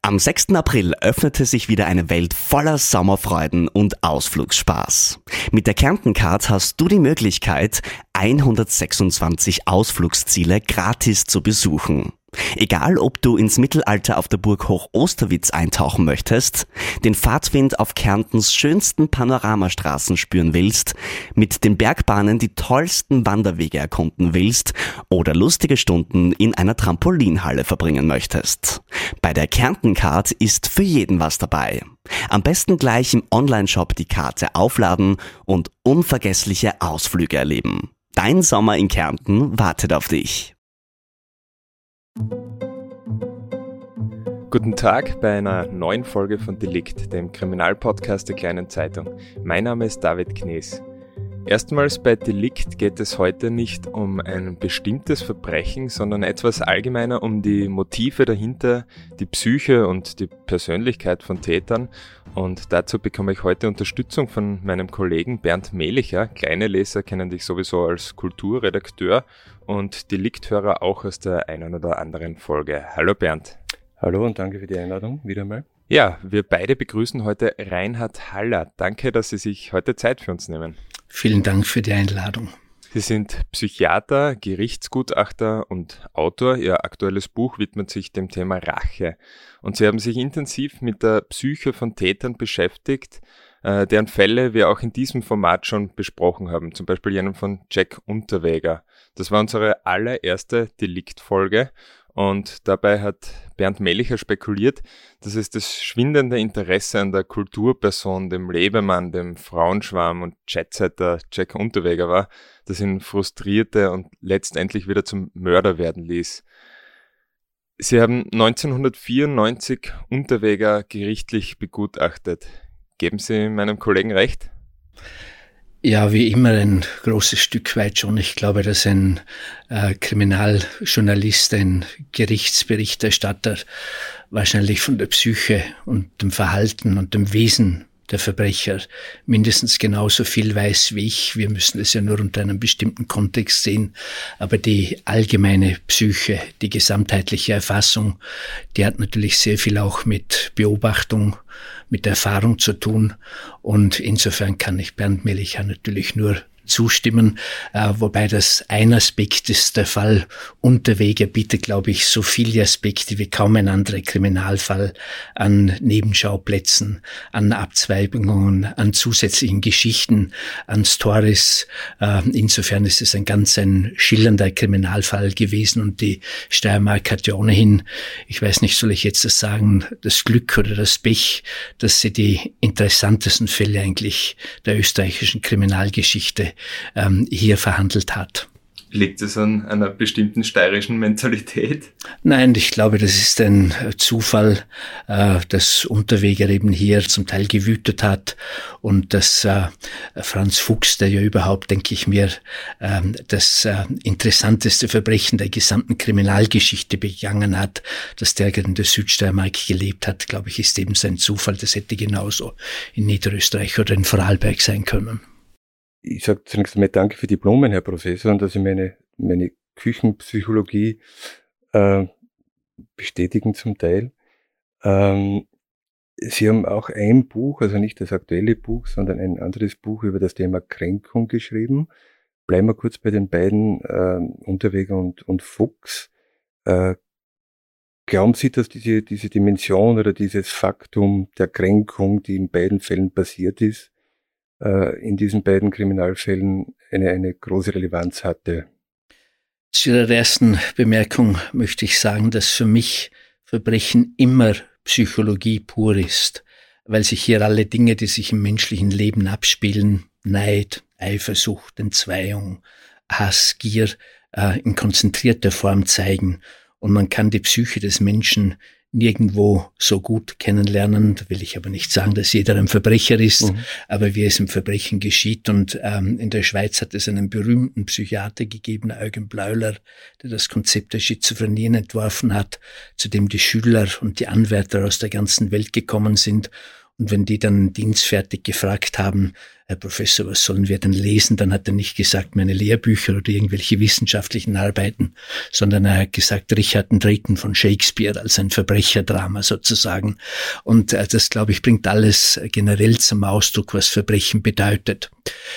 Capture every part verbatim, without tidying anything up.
Am sechsten April öffnete sich wieder eine Welt voller Sommerfreuden und Ausflugsspaß. Mit der Kärnten Card hast du die Möglichkeit, hundertsechsundzwanzig Ausflugsziele gratis zu besuchen. Egal, ob du ins Mittelalter auf der Burg Hoch-Osterwitz eintauchen möchtest, den Fahrtwind auf Kärntens schönsten Panoramastraßen spüren willst, mit den Bergbahnen die tollsten Wanderwege erkunden willst oder lustige Stunden in einer Trampolinhalle verbringen möchtest. Bei der Kärnten Card ist für jeden was dabei. Am besten gleich im Onlineshop die Karte aufladen und unvergessliche Ausflüge erleben. Dein Sommer in Kärnten wartet auf dich. Guten Tag bei einer neuen Folge von Delikt, dem Kriminalpodcast der Kleinen Zeitung. Mein Name ist David Knees. Erstmals bei Delikt geht es heute nicht um ein bestimmtes Verbrechen, sondern etwas allgemeiner um die Motive dahinter, die Psyche und die Persönlichkeit von Tätern. Und dazu bekomme ich heute Unterstützung von meinem Kollegen Bernd Mehlicher. Kleine Leser kennen dich sowieso als Kulturredakteur und Delikthörer auch aus der einen oder anderen Folge. Hallo Bernd. Hallo und danke für die Einladung, wieder mal. Ja, wir beide begrüßen heute Reinhard Haller. Danke, dass Sie sich heute Zeit für uns nehmen. Vielen Dank für die Einladung. Sie sind Psychiater, Gerichtsgutachter und Autor. Ihr aktuelles Buch widmet sich dem Thema Rache. Und Sie haben sich intensiv mit der Psyche von Tätern beschäftigt, äh, deren Fälle wir auch in diesem Format schon besprochen haben. Zum Beispiel jenen von Jack Unterweger. Das war unsere allererste Deliktfolge. Und dabei hat Bernd Mehlicher spekuliert, dass es das schwindende Interesse an der Kulturperson, dem Lebemann, dem Frauenschwarm und Jetsetter Jack Unterweger war, das ihn frustrierte und letztendlich wieder zum Mörder werden ließ. Sie haben neunzehnhundertvierundneunzig Unterweger gerichtlich begutachtet. Geben Sie meinem Kollegen recht? Ja, wie immer ein großes Stück weit schon. Ich glaube, dass ein äh, Kriminaljournalist, ein Gerichtsberichterstatter wahrscheinlich von der Psyche und dem Verhalten und dem Wesen der Verbrecher mindestens genauso viel weiß wie ich. Wir müssen es ja nur unter einem bestimmten Kontext sehen. Aber die allgemeine Psyche, die gesamtheitliche Erfassung, die hat natürlich sehr viel auch mit Beobachtung, mit Erfahrung zu tun. Und insofern kann ich Bernd Mehlicher natürlich nur zustimmen, äh, wobei das ein Aspekt ist. Der Fall Unterweger bietet, glaube ich, so viele Aspekte wie kaum ein anderer Kriminalfall an Nebenschauplätzen, an Abzweigungen, an zusätzlichen Geschichten, an Stories. Äh, insofern ist es ein ganz ein schillernder Kriminalfall gewesen und die Steiermark hat ja ohnehin, ich weiß nicht, soll ich jetzt das sagen, das Glück oder das Pech, dass sie die interessantesten Fälle eigentlich der österreichischen Kriminalgeschichte ähm, hier verhandelt hat. Liegt es an einer bestimmten steirischen Mentalität? Nein, ich glaube, das ist ein Zufall, äh, dass Unterweger eben hier zum Teil gewütet hat und dass äh, Franz Fuchs, der ja überhaupt, denke ich mir, äh, das äh, interessanteste Verbrechen der gesamten Kriminalgeschichte begangen hat, dass der in der Südsteiermark gelebt hat, glaube ich, ist eben sein Zufall. Das hätte genauso in Niederösterreich oder in Vorarlberg sein können. Ich sage zunächst einmal danke für die Blumen, Herr Professor, und dass Sie meine, meine Küchenpsychologie äh, bestätigen zum Teil. Ähm, Sie haben auch ein Buch, also nicht das aktuelle Buch, sondern ein anderes Buch über das Thema Kränkung geschrieben. Bleiben wir kurz bei den beiden, äh, Unterweger und, und Fuchs. Äh, glauben Sie, dass diese, diese Dimension oder dieses Faktum der Kränkung, die in beiden Fällen passiert ist, in diesen beiden Kriminalfällen eine, eine große Relevanz hatte? Zu Ihrer ersten Bemerkung möchte ich sagen, dass für mich Verbrechen immer Psychologie pur ist, weil sich hier alle Dinge, die sich im menschlichen Leben abspielen, Neid, Eifersucht, Entzweiung, Hass, Gier, äh, in konzentrierter Form zeigen. Und man kann die Psyche des Menschen nirgendwo so gut kennenlernen. Da will ich aber nicht sagen, dass jeder ein Verbrecher ist, mhm. aber wie es im Verbrechen geschieht. Und ähm, in der Schweiz hat es einen berühmten Psychiater gegeben, Eugen Bleuler, der das Konzept der Schizophrenien entworfen hat, zu dem die Schüler und die Anwärter aus der ganzen Welt gekommen sind. Und wenn die dann dienstfertig gefragt haben, Herr Professor, was sollen wir denn lesen? Dann hat er nicht gesagt, meine Lehrbücher oder irgendwelche wissenschaftlichen Arbeiten, sondern er hat gesagt, Richard den Dritten von Shakespeare als ein Verbrecherdrama sozusagen. Und das, glaube ich, bringt alles generell zum Ausdruck, was Verbrechen bedeutet.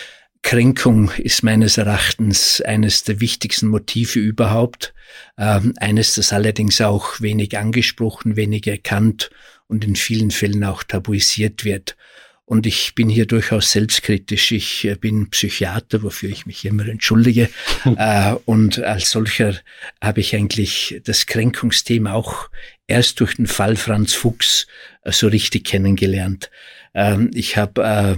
Kränkung ist meines Erachtens eines der wichtigsten Motive überhaupt. Ähm, eines, das allerdings auch wenig angesprochen, wenig erkannt und in vielen Fällen auch tabuisiert wird. Und ich bin hier durchaus selbstkritisch. Ich bin Psychiater, wofür ich mich immer entschuldige. äh, und als solcher habe ich eigentlich das Kränkungsthema auch erst durch den Fall Franz Fuchs äh, so richtig kennengelernt. Ähm, ich habe äh,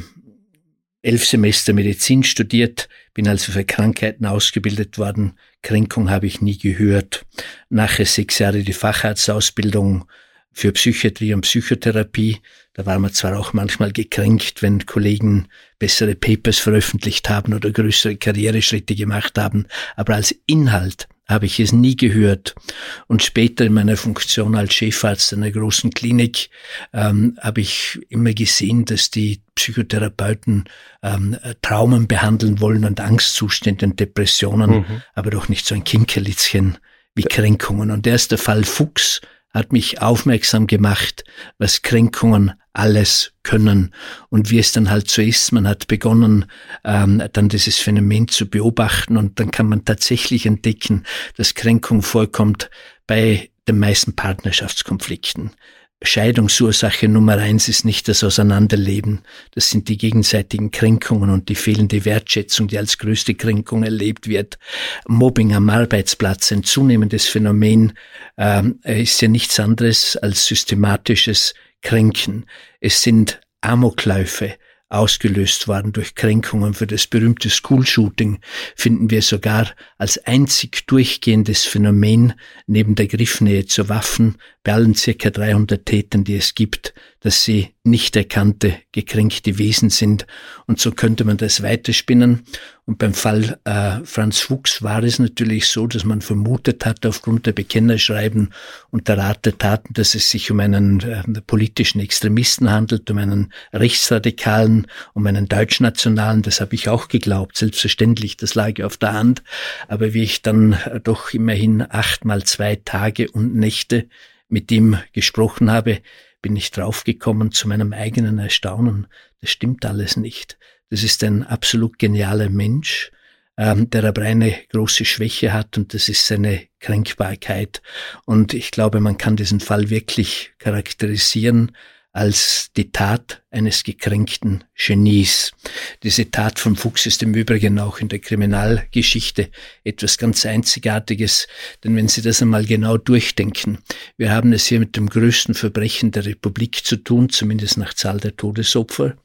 elf Semester Medizin studiert, bin also für Krankheiten ausgebildet worden. Kränkung habe ich nie gehört. Nachher sechs Jahre die Facharztausbildung für Psychiatrie und Psychotherapie. Da war man zwar auch manchmal gekränkt, wenn Kollegen bessere Papers veröffentlicht haben oder größere Karriereschritte gemacht haben, aber als Inhalt habe ich es nie gehört. Und später in meiner Funktion als Chefarzt einer großen Klinik ähm, habe ich immer gesehen, dass die Psychotherapeuten ähm, Traumen behandeln wollen und Angstzustände und Depressionen, mhm. aber doch nicht so ein Kinkerlitzchen wie Kränkungen. Und erst der Fall Fuchs hat mich aufmerksam gemacht, was Kränkungen alles können und wie es dann halt so ist. Man hat begonnen, ähm, dann dieses Phänomen zu beobachten und dann kann man tatsächlich entdecken, dass Kränkung vorkommt bei den meisten Partnerschaftskonflikten. Scheidungsursache Nummer eins ist nicht das Auseinanderleben. Das sind die gegenseitigen Kränkungen und die fehlende Wertschätzung, die als größte Kränkung erlebt wird. Mobbing am Arbeitsplatz, ein zunehmendes Phänomen, ähm, ist ja nichts anderes als systematisches Kränken. Es sind Amokläufe ausgelöst worden durch Kränkungen. Für das berühmte School-Shooting finden wir sogar als einzig durchgehendes Phänomen neben der Griffnähe zu Waffen bei allen circa dreihundert Tätern, die es gibt, dass sie nicht erkannte, gekränkte Wesen sind. Und so könnte man das weiterspinnen. Und beim Fall äh, Franz Fuchs war es natürlich so, dass man vermutet hat, aufgrund der Bekennerschreiben und der Art der Taten, dass es sich um einen äh, politischen Extremisten handelt, um einen Rechtsradikalen, um einen Deutschnationalen. Das habe ich auch geglaubt, selbstverständlich, das lag auf der Hand. Aber wie ich dann äh, doch immerhin achtmal zwei Tage und Nächte mit ihm gesprochen habe, bin ich draufgekommen zu meinem eigenen Erstaunen. Das stimmt alles nicht. Das ist ein absolut genialer Mensch, ähm, der aber eine große Schwäche hat und das ist seine Kränkbarkeit. Und ich glaube, man kann diesen Fall wirklich charakterisieren als die Tat eines gekränkten Genies. Diese Tat von Fuchs ist im Übrigen auch in der Kriminalgeschichte etwas ganz Einzigartiges, denn wenn Sie das einmal genau durchdenken, wir haben es hier mit dem größten Verbrechen der Republik zu tun, zumindest nach Zahl der Todesopfer,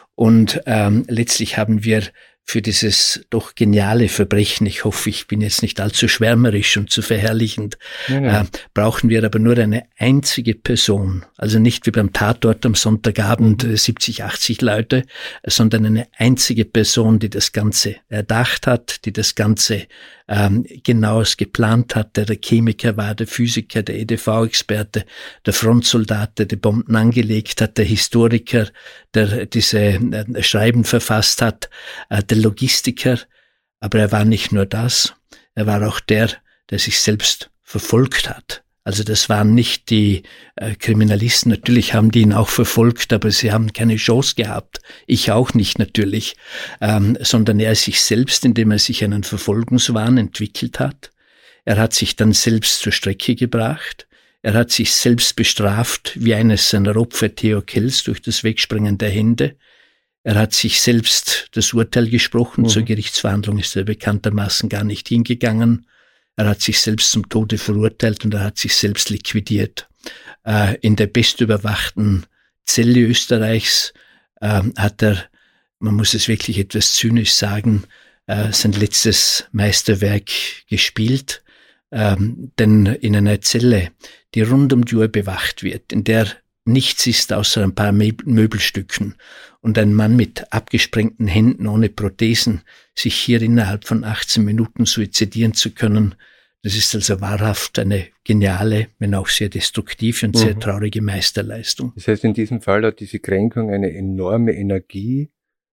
und ähm, letztlich haben wir für dieses doch geniale Verbrechen, ich hoffe, ich bin jetzt nicht allzu schwärmerisch und zu verherrlichend, ja, ja. Äh, brauchen wir aber nur eine einzige Person, also nicht wie beim Tatort am Sonntagabend äh, siebzig, achtzig Leute, sondern eine einzige Person, die das Ganze erdacht hat, die das Ganze ähm, genaues geplant hat, der der Chemiker war, der Physiker, der E D V-Experte, der Frontsoldat, der die Bomben angelegt hat, der Historiker, der diese äh, Schreiben verfasst hat, äh, der Logistiker, aber er war nicht nur das, er war auch der, der sich selbst verfolgt hat. Also das waren nicht die äh, Kriminalisten, natürlich haben die ihn auch verfolgt, aber sie haben keine Chance gehabt, ich auch nicht natürlich, ähm, sondern er sich selbst, indem er sich einen Verfolgungswahn entwickelt hat. Er hat sich dann selbst zur Strecke gebracht, er hat sich selbst bestraft, wie eines seiner Opfer, Theo Kells, durch das Wegspringen der Hände. Er hat sich selbst das Urteil gesprochen, mhm. zur Gerichtsverhandlung ist er bekanntermaßen gar nicht hingegangen. Er hat sich selbst zum Tode verurteilt und er hat sich selbst liquidiert. Äh, in der bestüberwachten Zelle Österreichs äh, hat er, man muss es wirklich etwas zynisch sagen, äh, sein letztes Meisterwerk gespielt. Ähm, denn in einer Zelle, die rund um die Uhr bewacht wird, in der nichts ist außer ein paar Möbelstücken und ein Mann mit abgesprengten Händen ohne Prothesen, sich hier innerhalb von achtzehn Minuten suizidieren zu können, Das ist also wahrhaft eine geniale, wenn auch sehr destruktive und sehr Mhm. traurige Meisterleistung. Das heißt, in diesem Fall hat diese Kränkung eine enorme Energie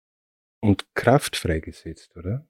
und Kraft freigesetzt, oder?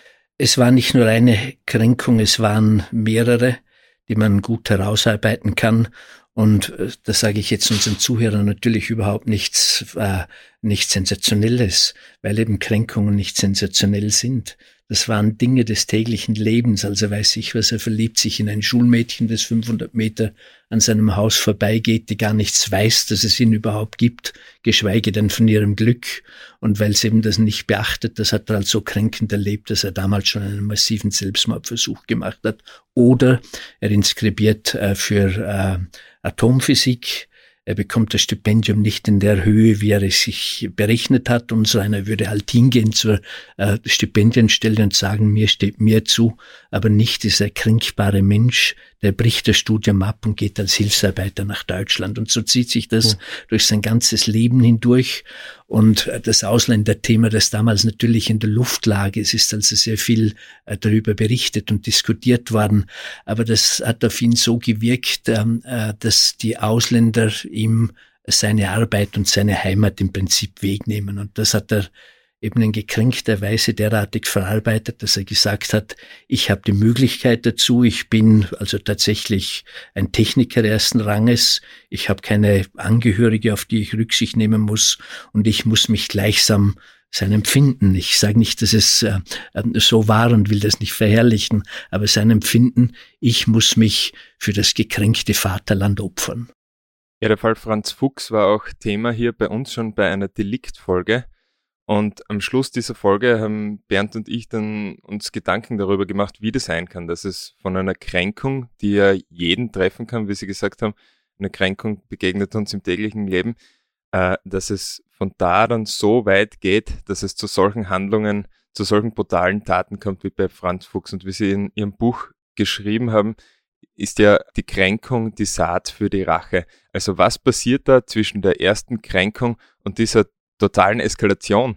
Es war nicht nur eine Kränkung, es waren mehrere, die man gut herausarbeiten kann. Und äh, das sage ich jetzt unseren Zuhörern natürlich überhaupt nichts, äh, nichts Sensationelles, weil eben Kränkungen nicht sensationell sind. Das waren Dinge des täglichen Lebens. Also weiß ich was, er verliebt sich in ein Schulmädchen, das fünfhundert Meter an seinem Haus vorbeigeht, die gar nichts weiß, dass es ihn überhaupt gibt, geschweige denn von ihrem Glück. Und weil es eben das nicht beachtet, das hat er als so kränkend erlebt, dass er damals schon einen massiven Selbstmordversuch gemacht hat. Oder er inskribiert äh, für äh, Atomphysik. Er bekommt das Stipendium nicht in der Höhe, wie er es sich berechnet hat, und so einer würde halt hingehen zur äh, Stipendienstelle und sagen, mir steht mehr zu, aber nicht dieser kränkbare Mensch, der bricht das Studium ab und geht als Hilfsarbeiter nach Deutschland. Und so zieht sich das mhm. durch sein ganzes Leben hindurch. Und das Ausländerthema, das damals natürlich in der Luft lag, es ist also sehr viel äh, darüber berichtet und diskutiert worden, aber das hat auf ihn so gewirkt, ähm, äh, dass die Ausländer ihm seine Arbeit und seine Heimat im Prinzip wegnehmen. Und das hat er eben in gekränkter Weise derartig verarbeitet, dass er gesagt hat, ich habe die Möglichkeit dazu, ich bin also tatsächlich ein Techniker ersten Ranges, ich habe keine Angehörige, auf die ich Rücksicht nehmen muss, und ich muss mich gleichsam sein Empfinden, ich sage nicht, dass es äh, so war und will das nicht verherrlichen, aber sein Empfinden, ich muss mich für das gekränkte Vaterland opfern. Ja, der Fall Franz Fuchs war auch Thema hier bei uns schon bei einer Deliktfolge. Und am Schluss dieser Folge haben Bernd und ich dann uns Gedanken darüber gemacht, wie das sein kann, dass es von einer Kränkung, die ja jeden treffen kann, wie Sie gesagt haben, eine Kränkung begegnet uns im täglichen Leben, äh, dass es von da dann so weit geht, dass es zu solchen Handlungen, zu solchen brutalen Taten kommt wie bei Franz Fuchs. Und wie Sie in Ihrem Buch geschrieben haben, ist ja die Kränkung die Saat für die Rache. Also was passiert da zwischen der ersten Kränkung und dieser totalen Eskalation?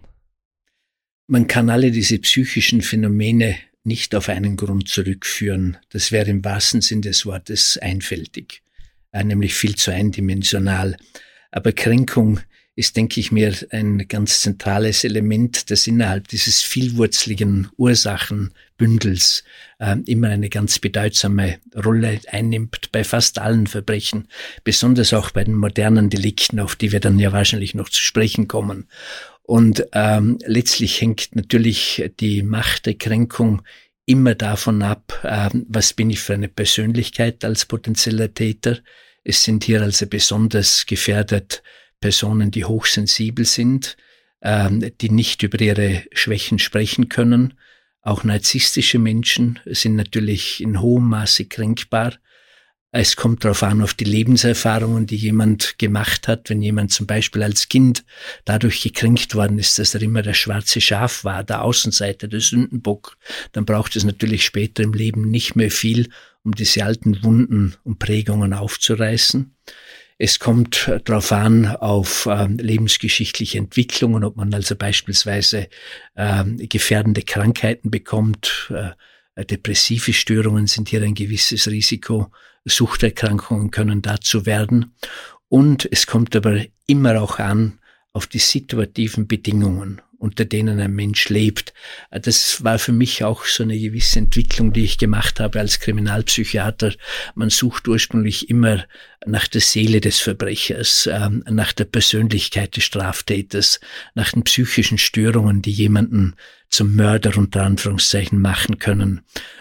Man kann alle diese psychischen Phänomene nicht auf einen Grund zurückführen. Das wäre im wahrsten Sinn des Wortes einfältig, äh, nämlich viel zu eindimensional. Aber Kränkung ist, denke ich mir, ein ganz zentrales Element, das innerhalb dieses vielwurzligen Ursachenbündels äh, immer eine ganz bedeutsame Rolle einnimmt bei fast allen Verbrechen, besonders auch bei den modernen Delikten, auf die wir dann ja wahrscheinlich noch zu sprechen kommen. Und ähm, letztlich hängt natürlich die Macht der Kränkung immer davon ab, äh, was bin ich für eine Persönlichkeit als potenzieller Täter. Es sind hier also besonders gefährdet Personen, die hochsensibel sind, ähm, die nicht über ihre Schwächen sprechen können. Auch narzisstische Menschen sind natürlich in hohem Maße kränkbar. Es kommt darauf an, auf die Lebenserfahrungen, die jemand gemacht hat. Wenn jemand zum Beispiel als Kind dadurch gekränkt worden ist, dass er immer das schwarze Schaf war, der Außenseiter, der Sündenbock, dann braucht es natürlich später im Leben nicht mehr viel, um diese alten Wunden und Prägungen aufzureißen. Es kommt darauf an, auf äh, lebensgeschichtliche Entwicklungen, ob man also beispielsweise äh, gefährdende Krankheiten bekommt. Äh, depressive Störungen sind hier ein gewisses Risiko. Suchterkrankungen können dazu werden. Und es kommt aber immer auch an auf die situativen Bedingungen, unter denen ein Mensch lebt. Das war für mich auch so eine gewisse Entwicklung, die ich gemacht habe als Kriminalpsychiater. Man sucht ursprünglich immer nach der Seele des Verbrechers, nach der Persönlichkeit des Straftäters, nach den psychischen Störungen, die jemanden zum Mörder unter Anführungszeichen machen können.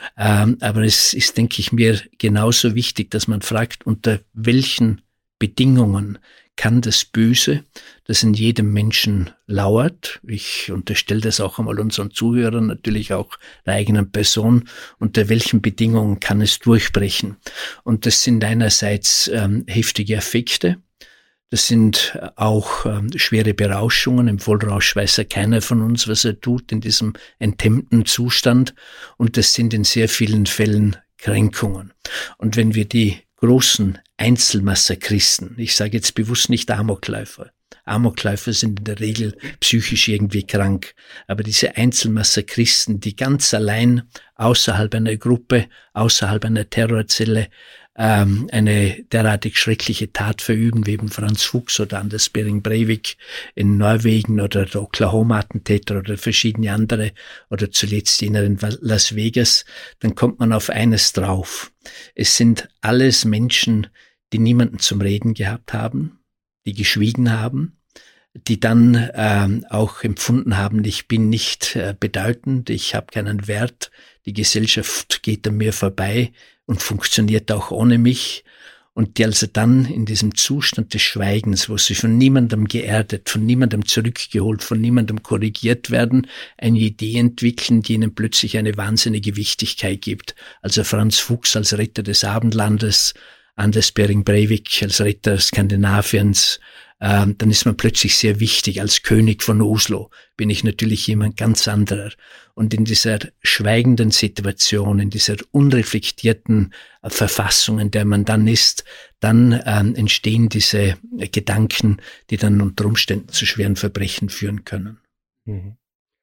Aber es ist, denke ich mir, genauso wichtig, dass man fragt, unter welchen Bedingungen kann das Böse, das in jedem Menschen lauert, ich unterstelle das auch einmal unseren Zuhörern, natürlich auch der eigenen Person, unter welchen Bedingungen kann es durchbrechen? Und das sind einerseits ähm, heftige Affekte, das sind auch ähm, schwere Berauschungen. Im Vollrausch weiß ja keiner von uns, was er tut in diesem enthemmten Zustand. Und das sind in sehr vielen Fällen Kränkungen. Und wenn wir die großen Einzelmassakristen, ich sage jetzt bewusst nicht Amokläufer, Amokläufer sind in der Regel psychisch irgendwie krank. Aber diese Einzelmassakristen, die ganz allein außerhalb einer Gruppe, außerhalb einer Terrorzelle ähm, eine derartig schreckliche Tat verüben, wie eben Franz Fuchs oder Anders Behring Breivik in Norwegen oder der Oklahoma-Attentäter oder verschiedene andere oder zuletzt jener in Las Vegas, dann kommt man auf eines drauf. Es sind alles Menschen, die niemanden zum Reden gehabt haben, die geschwiegen haben, die dann ähm, auch empfunden haben, ich bin nicht äh, bedeutend, ich habe keinen Wert, die Gesellschaft geht an mir vorbei und funktioniert auch ohne mich, und die also dann in diesem Zustand des Schweigens, wo sie von niemandem geerdet, von niemandem zurückgeholt, von niemandem korrigiert werden, eine Idee entwickeln, die ihnen plötzlich eine wahnsinnige Wichtigkeit gibt. Also Franz Fuchs als Retter des Abendlandes, Anders Behring Breivik als Retter Skandinaviens, ähm, dann ist man plötzlich sehr wichtig. Als König von Oslo bin ich natürlich jemand ganz anderer. Und in dieser schweigenden Situation, in dieser unreflektierten äh, Verfassung, in der man dann ist, dann ähm, entstehen diese äh, Gedanken, die dann unter Umständen zu schweren Verbrechen führen können. Mhm.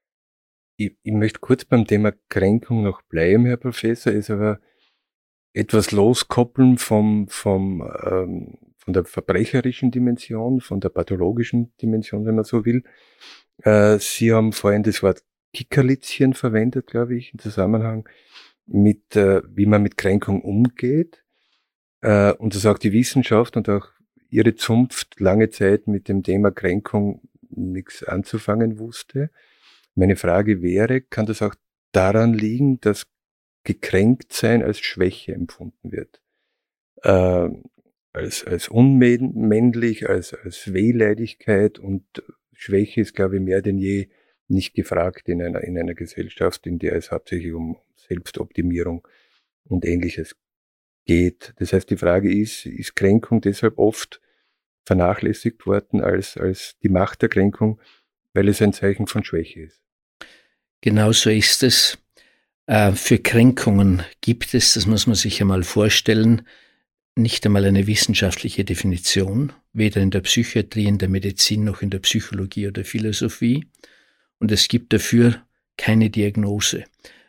Ich, ich möchte kurz beim Thema Kränkung noch bleiben, Herr Professor, ist aber etwas loskoppeln vom, vom, ähm, von der verbrecherischen Dimension, von der pathologischen Dimension, wenn man so will. Äh, Sie haben vorhin das Wort Kickerlitzchen verwendet, glaube ich, im Zusammenhang mit, äh, wie man mit Kränkung umgeht. Äh, und das auch die Wissenschaft und auch Ihre Zunft lange Zeit mit dem Thema Kränkung nichts anzufangen wusste. Meine Frage wäre, kann das auch daran liegen, dass gekränkt sein als Schwäche empfunden wird, äh, als, als unmännlich, als, als Wehleidigkeit, und Schwäche ist, glaube ich, mehr denn je nicht gefragt in einer, in einer Gesellschaft, in der es hauptsächlich um Selbstoptimierung und Ähnliches geht. Das heißt, die Frage ist, ist Kränkung deshalb oft vernachlässigt worden als, als die Macht der Kränkung, weil es ein Zeichen von Schwäche ist? Genauso ist es. Für Kränkungen gibt es, das muss man sich einmal vorstellen, nicht einmal eine wissenschaftliche Definition, weder in der Psychiatrie, in der Medizin noch in der Psychologie oder Philosophie. Und es gibt dafür keine Diagnose.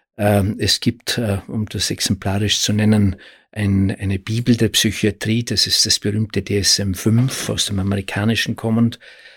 Es gibt, um das exemplarisch zu nennen, ein, eine Bibel der Psychiatrie, das ist das berühmte D S M fünf, aus dem Amerikanischen kommend.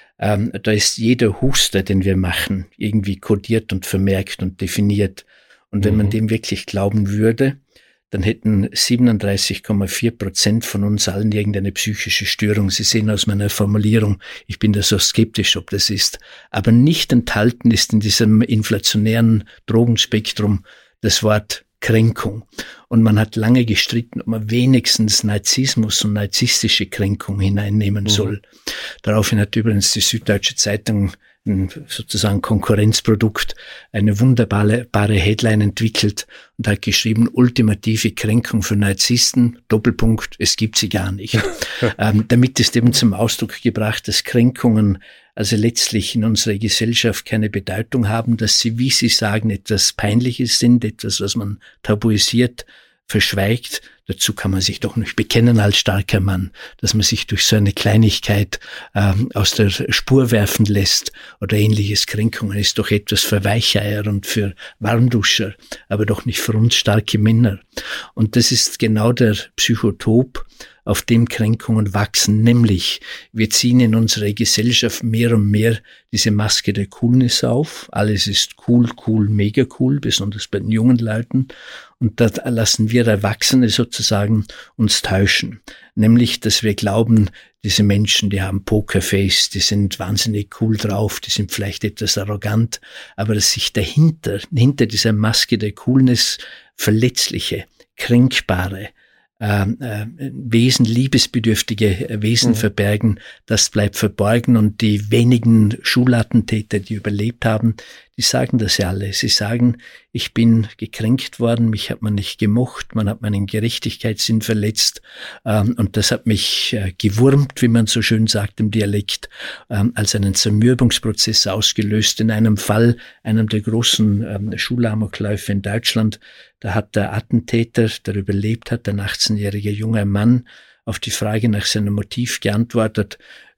Da ist jeder Huster, den wir machen, irgendwie kodiert und vermerkt und definiert. Und wenn man dem wirklich glauben würde, dann hätten siebenunddreißig Komma vier Prozent von uns allen irgendeine psychische Störung. Sie sehen aus meiner Formulierung, ich bin da so skeptisch, ob das ist. Aber nicht enthalten ist in diesem inflationären Drogenspektrum das Wort Kränkung. Und man hat lange gestritten, ob man wenigstens Narzissmus und narzisstische Kränkung hineinnehmen soll. Mhm. Daraufhin hat übrigens die Süddeutsche Zeitung, ein sozusagen Konkurrenzprodukt, eine wunderbare Headline entwickelt und hat geschrieben, ultimative Kränkung für Narzissten, Doppelpunkt, es gibt sie gar nicht. ähm, damit ist eben zum Ausdruck gebracht, dass Kränkungen also letztlich in unserer Gesellschaft keine Bedeutung haben, dass sie, wie Sie sagen, etwas Peinliches sind, etwas, was man tabuisiert, verschweigt. Dazu kann man sich doch nicht bekennen als starker Mann, dass man sich durch so eine Kleinigkeit ähm, aus der Spur werfen lässt oder ähnliches. Kränkungen ist doch etwas für Weicheier und für Warmduscher, aber doch nicht für uns starke Männer. Und das ist genau der Psychotop, auf dem Kränkungen wachsen, nämlich wir ziehen in unserer Gesellschaft mehr und mehr diese Maske der Coolness auf. Alles ist cool, cool, mega cool, besonders bei den jungen Leuten. Und da lassen wir Erwachsene sozusagen uns täuschen. Nämlich, dass wir glauben, diese Menschen, die haben Pokerface, die sind wahnsinnig cool drauf, die sind vielleicht etwas arrogant, aber dass sich dahinter, hinter dieser Maske der Coolness verletzliche, kränkbare, Äh, äh, Wesen, liebesbedürftige Wesen mhm. verbergen, das bleibt verborgen. Und die wenigen Schulattentäter, die überlebt haben, die sagen das ja alle. Sie sagen, ich bin gekränkt worden, mich hat man nicht gemocht, man hat meinen Gerechtigkeitssinn verletzt, ähm, und das hat mich äh, gewurmt, wie man so schön sagt im Dialekt, ähm, als einen Zermürbungsprozess ausgelöst. In einem Fall, einem der großen ähm, Schulamokläufe in Deutschland, da hat der Attentäter, der überlebt hat, ein achtzehnjähriger junger Mann, auf die Frage nach seinem Motiv geantwortet,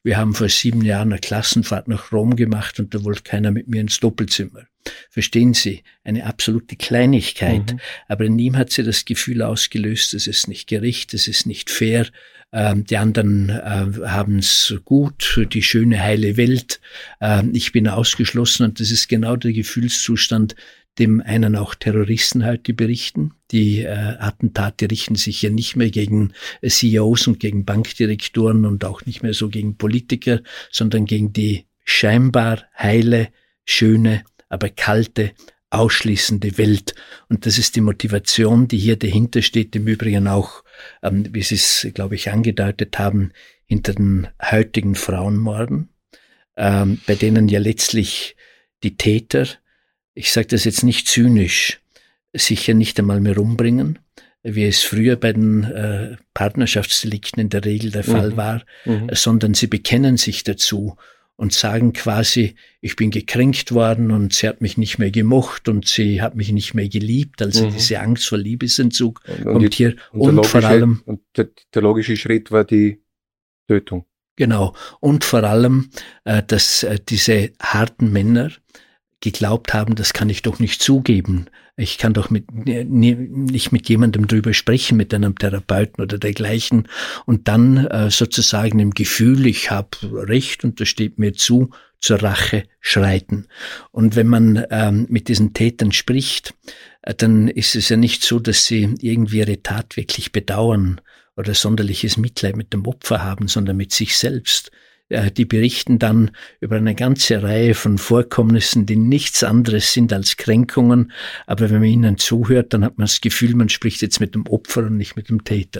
wir haben vor sieben Jahren eine Klassenfahrt nach Rom gemacht und da wollte keiner mit mir ins Doppelzimmer. Verstehen Sie? Eine absolute Kleinigkeit. Mhm. Aber in ihm hat sie das Gefühl ausgelöst, es ist nicht gerecht, es ist nicht fair. Ähm, die anderen äh, haben es gut, die schöne, heile Welt. Ähm, ich bin ausgeschlossen und das ist genau der Gefühlszustand, dem einen auch Terroristen heute berichten. Die äh, Attentate richten sich ja nicht mehr gegen C E Os und gegen Bankdirektoren und auch nicht mehr so gegen Politiker, sondern gegen die scheinbar heile, schöne, aber kalte, ausschließende Welt. Und das ist die Motivation, die hier dahinter steht, im Übrigen auch, ähm, wie Sie es, glaube ich, angedeutet haben, hinter den heutigen Frauenmorden, ähm, bei denen ja letztlich die Täter, ich sage das jetzt nicht zynisch, sicher nicht einmal mehr umbringen, wie es früher bei den äh, Partnerschaftsdelikten in der Regel der Fall mhm. war, mhm. sondern sie bekennen sich dazu und sagen quasi, ich bin gekränkt worden und sie hat mich nicht mehr gemocht und sie hat mich nicht mehr geliebt. Also mhm. diese Angst vor Liebesentzug und, kommt und die, hier. Und, und vor allem... Und der, der logische Schritt war die Tötung. Genau. Und vor allem, äh, dass äh, diese harten Männer geglaubt haben, das kann ich doch nicht zugeben. Ich kann doch mit, nicht mit jemandem drüber sprechen, mit einem Therapeuten oder dergleichen. Und dann äh, sozusagen im Gefühl, ich habe Recht und das steht mir zu, zur Rache schreiten. Und wenn man ähm, mit diesen Tätern spricht, äh, dann ist es ja nicht so, dass sie irgendwie ihre Tat wirklich bedauern oder sonderliches Mitleid mit dem Opfer haben, sondern mit sich selbst. Die berichten dann über eine ganze Reihe von Vorkommnissen, die nichts anderes sind als Kränkungen. Aber wenn man ihnen zuhört, dann hat man das Gefühl, man spricht jetzt mit dem Opfer und nicht mit dem Täter.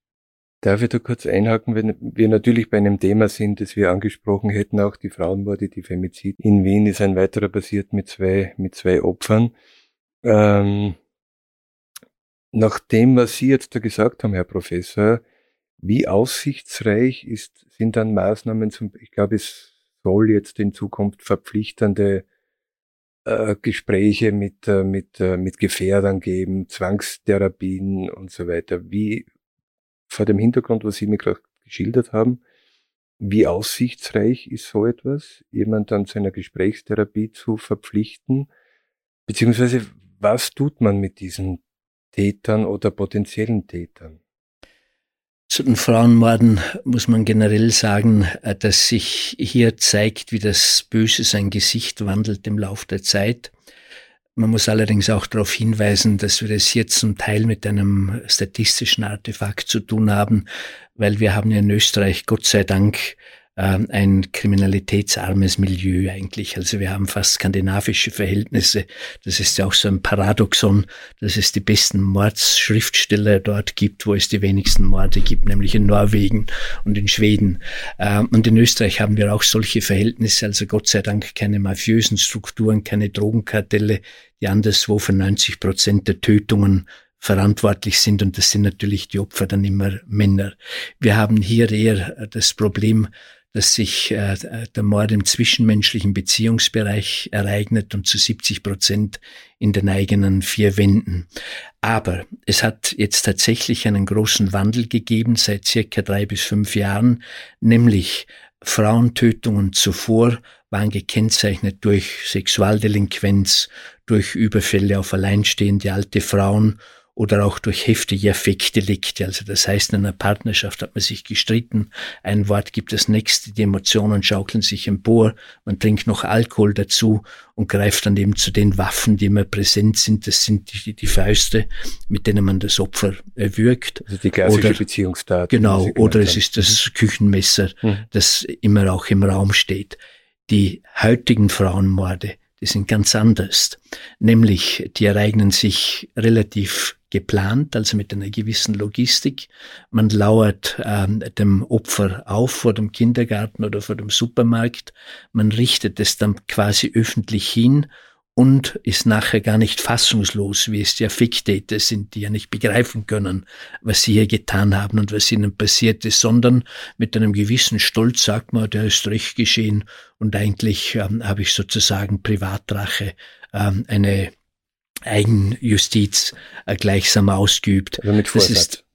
Darf ich da kurz einhaken, wenn wir natürlich bei einem Thema sind, das wir angesprochen hätten, auch die Frauenmorde, die Femizid. In Wien ist ein weiterer passiert mit zwei, mit zwei Opfern. Ähm, nach dem, was Sie jetzt da gesagt haben, Herr Professor, wie aussichtsreich ist, sind dann Maßnahmen zum, ich glaube, es soll jetzt in Zukunft verpflichtende äh, Gespräche mit, äh, mit, äh, mit Gefährdern geben, Zwangstherapien und so weiter. Wie, vor dem Hintergrund, was Sie mir gerade geschildert haben, wie aussichtsreich ist so etwas, jemand dann zu einer Gesprächstherapie zu verpflichten? Beziehungsweise, was tut man mit diesen Tätern oder potenziellen Tätern? Zu den Frauenmorden muss man generell sagen, dass sich hier zeigt, wie das Böse sein Gesicht wandelt im Lauf der Zeit. Man muss allerdings auch darauf hinweisen, dass wir es hier zum Teil mit einem statistischen Artefakt zu tun haben, weil wir haben ja in Österreich Gott sei Dank ein kriminalitätsarmes Milieu eigentlich. Also wir haben fast skandinavische Verhältnisse. Das ist ja auch so ein Paradoxon, dass es die besten Mordsschriftsteller dort gibt, wo es die wenigsten Morde gibt, nämlich in Norwegen und in Schweden. Und in Österreich haben wir auch solche Verhältnisse, also Gott sei Dank keine mafiösen Strukturen, keine Drogenkartelle, die anderswo für neunzig Prozent der Tötungen verantwortlich sind. Und das sind natürlich die Opfer dann immer Männer. Wir haben hier eher das Problem, dass sich äh, der Mord im zwischenmenschlichen Beziehungsbereich ereignet und zu siebzig Prozent in den eigenen vier Wänden. Aber es hat jetzt tatsächlich einen großen Wandel gegeben seit circa drei bis fünf Jahren, nämlich Frauentötungen zuvor waren gekennzeichnet durch Sexualdelinquenz, durch Überfälle auf alleinstehende alte Frauen oder auch durch heftige Affektdelikte. Also das heißt, in einer Partnerschaft hat man sich gestritten, ein Wort gibt das nächste, die Emotionen schaukeln sich empor, man trinkt noch Alkohol dazu und greift dann eben zu den Waffen, die immer präsent sind. Das sind die, die Fäuste, mit denen man das Opfer erwürgt. Also die klassische oder, Beziehungstat. Genau, oder es ist das Küchenmesser, mhm. das immer auch im Raum steht. Die heutigen Frauenmorde, die sind ganz anders. Nämlich, die ereignen sich relativ geplant, also mit einer gewissen Logistik. Man lauert ähm, dem Opfer auf vor dem Kindergarten oder vor dem Supermarkt. Man richtet es dann quasi öffentlich hin und ist nachher gar nicht fassungslos, wie es die Affekttäter sind, die ja nicht begreifen können, was sie hier getan haben und was ihnen passiert ist, sondern mit einem gewissen Stolz sagt man, der ist recht geschehen und eigentlich ähm, habe ich sozusagen Privatrache, ähm, eine Eigenjustiz äh, gleichsam ausgeübt. Also mit Vorsatz. Das ist,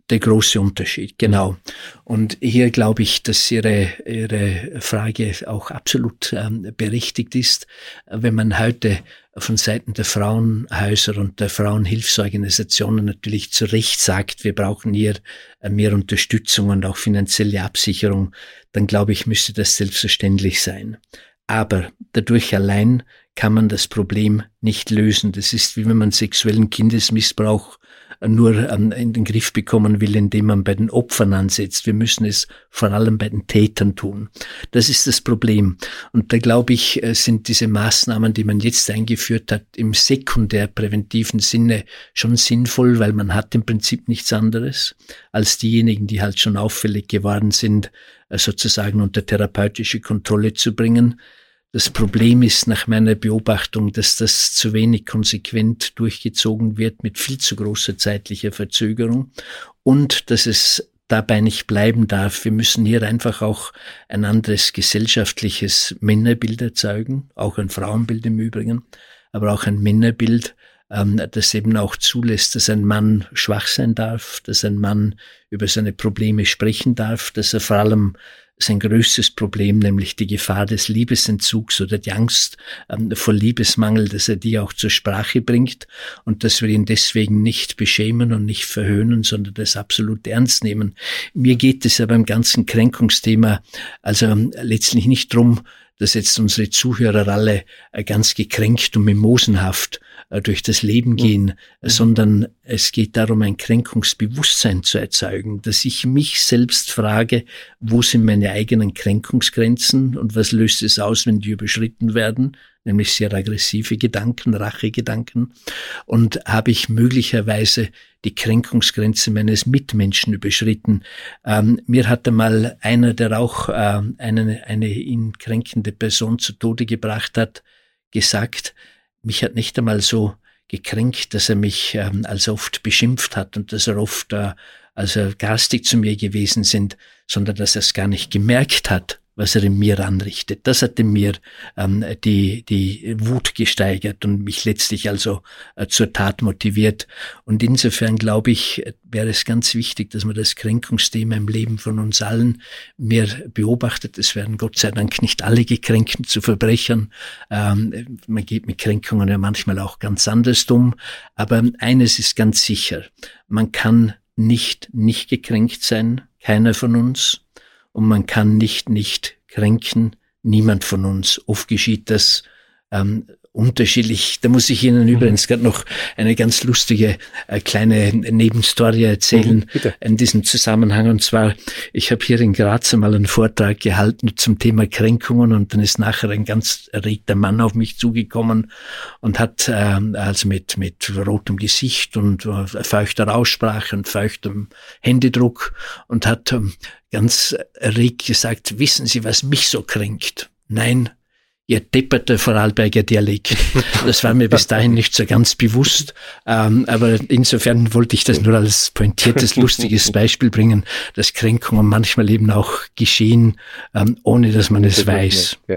der große Unterschied, genau. Und hier glaube ich, dass Ihre, Ihre Frage auch absolut ähm, berechtigt ist. Wenn man heute von Seiten der Frauenhäuser und der Frauenhilfsorganisationen natürlich zu Recht sagt, wir brauchen hier mehr Unterstützung und auch finanzielle Absicherung, dann glaube ich, müsste das selbstverständlich sein. Aber dadurch allein kann man das Problem nicht lösen. Das ist wie wenn man sexuellen Kindesmissbrauch nur in den Griff bekommen will, indem man bei den Opfern ansetzt. Wir müssen es vor allem bei den Tätern tun. Das ist das Problem. Und da glaube ich, sind diese Maßnahmen, die man jetzt eingeführt hat, im sekundär-präventiven Sinne schon sinnvoll, weil man hat im Prinzip nichts anderes als diejenigen, die halt schon auffällig geworden sind, sozusagen unter therapeutische Kontrolle zu bringen. Das Problem ist nach meiner Beobachtung, dass das zu wenig konsequent durchgezogen wird mit viel zu großer zeitlicher Verzögerung und dass es dabei nicht bleiben darf. Wir müssen hier einfach auch ein anderes gesellschaftliches Männerbild erzeugen, auch ein Frauenbild im Übrigen, aber auch ein Männerbild, das eben auch zulässt, dass ein Mann schwach sein darf, dass ein Mann über seine Probleme sprechen darf, dass er vor allem sein größtes Problem, nämlich die Gefahr des Liebesentzugs oder die Angst ähm, vor Liebesmangel, dass er die auch zur Sprache bringt und dass wir ihn deswegen nicht beschämen und nicht verhöhnen, sondern das absolut ernst nehmen. Mir geht es ja beim ganzen Kränkungsthema also ähm, letztlich nicht drum, dass jetzt unsere Zuhörer alle äh, ganz gekränkt und mimosenhaft äh, durch das Leben gehen, mhm. äh, sondern es geht darum, ein Kränkungsbewusstsein zu erzeugen, dass ich mich selbst frage, wo sind meine eigenen Kränkungsgrenzen und was löst es aus, wenn die überschritten werden, nämlich sehr aggressive Gedanken, Rachegedanken, und habe ich möglicherweise die Kränkungsgrenze meines Mitmenschen überschritten. Ähm, mir hat einmal einer, der auch äh, eine, eine ihn kränkende Person zu Tode gebracht hat, gesagt, mich hat nicht einmal so gekränkt, dass er mich ähm, als oft beschimpft hat und dass er oft äh, also garstig zu mir gewesen sind, sondern dass er es gar nicht gemerkt hat, was er in mir anrichtet. Das hat in mir ähm, die die Wut gesteigert und mich letztlich also äh, zur Tat motiviert. Und insofern glaube ich, wäre es ganz wichtig, dass man das Kränkungsthema im Leben von uns allen mehr beobachtet. Es werden Gott sei Dank nicht alle gekränkt zu Verbrechern. Ähm, man geht mit Kränkungen ja manchmal auch ganz anders um. Aber eines ist ganz sicher, man kann nicht nicht gekränkt sein, keiner von uns. Und man kann nicht nicht kränken, niemand von uns. Oft geschieht das ähm, unterschiedlich. Da muss ich Ihnen mhm. übrigens gerade noch eine ganz lustige äh, kleine Nebenstory erzählen mhm, in diesem Zusammenhang. Und zwar, ich habe hier in Graz einmal einen Vortrag gehalten zum Thema Kränkungen und dann ist nachher ein ganz erregter Mann auf mich zugekommen und hat äh, also mit mit rotem Gesicht und äh, feuchter Aussprache und feuchtem Händedruck und hat ähm, ganz erregt gesagt, wissen Sie, was mich so kränkt? Nein, Ihr depperter Vorarlberger Dialekt. Das war mir bis dahin nicht so ganz bewusst. Ähm, aber insofern wollte ich das nur als pointiertes, lustiges Beispiel bringen, dass Kränkungen manchmal eben auch geschehen, ähm, ohne dass man es weiß. Ja.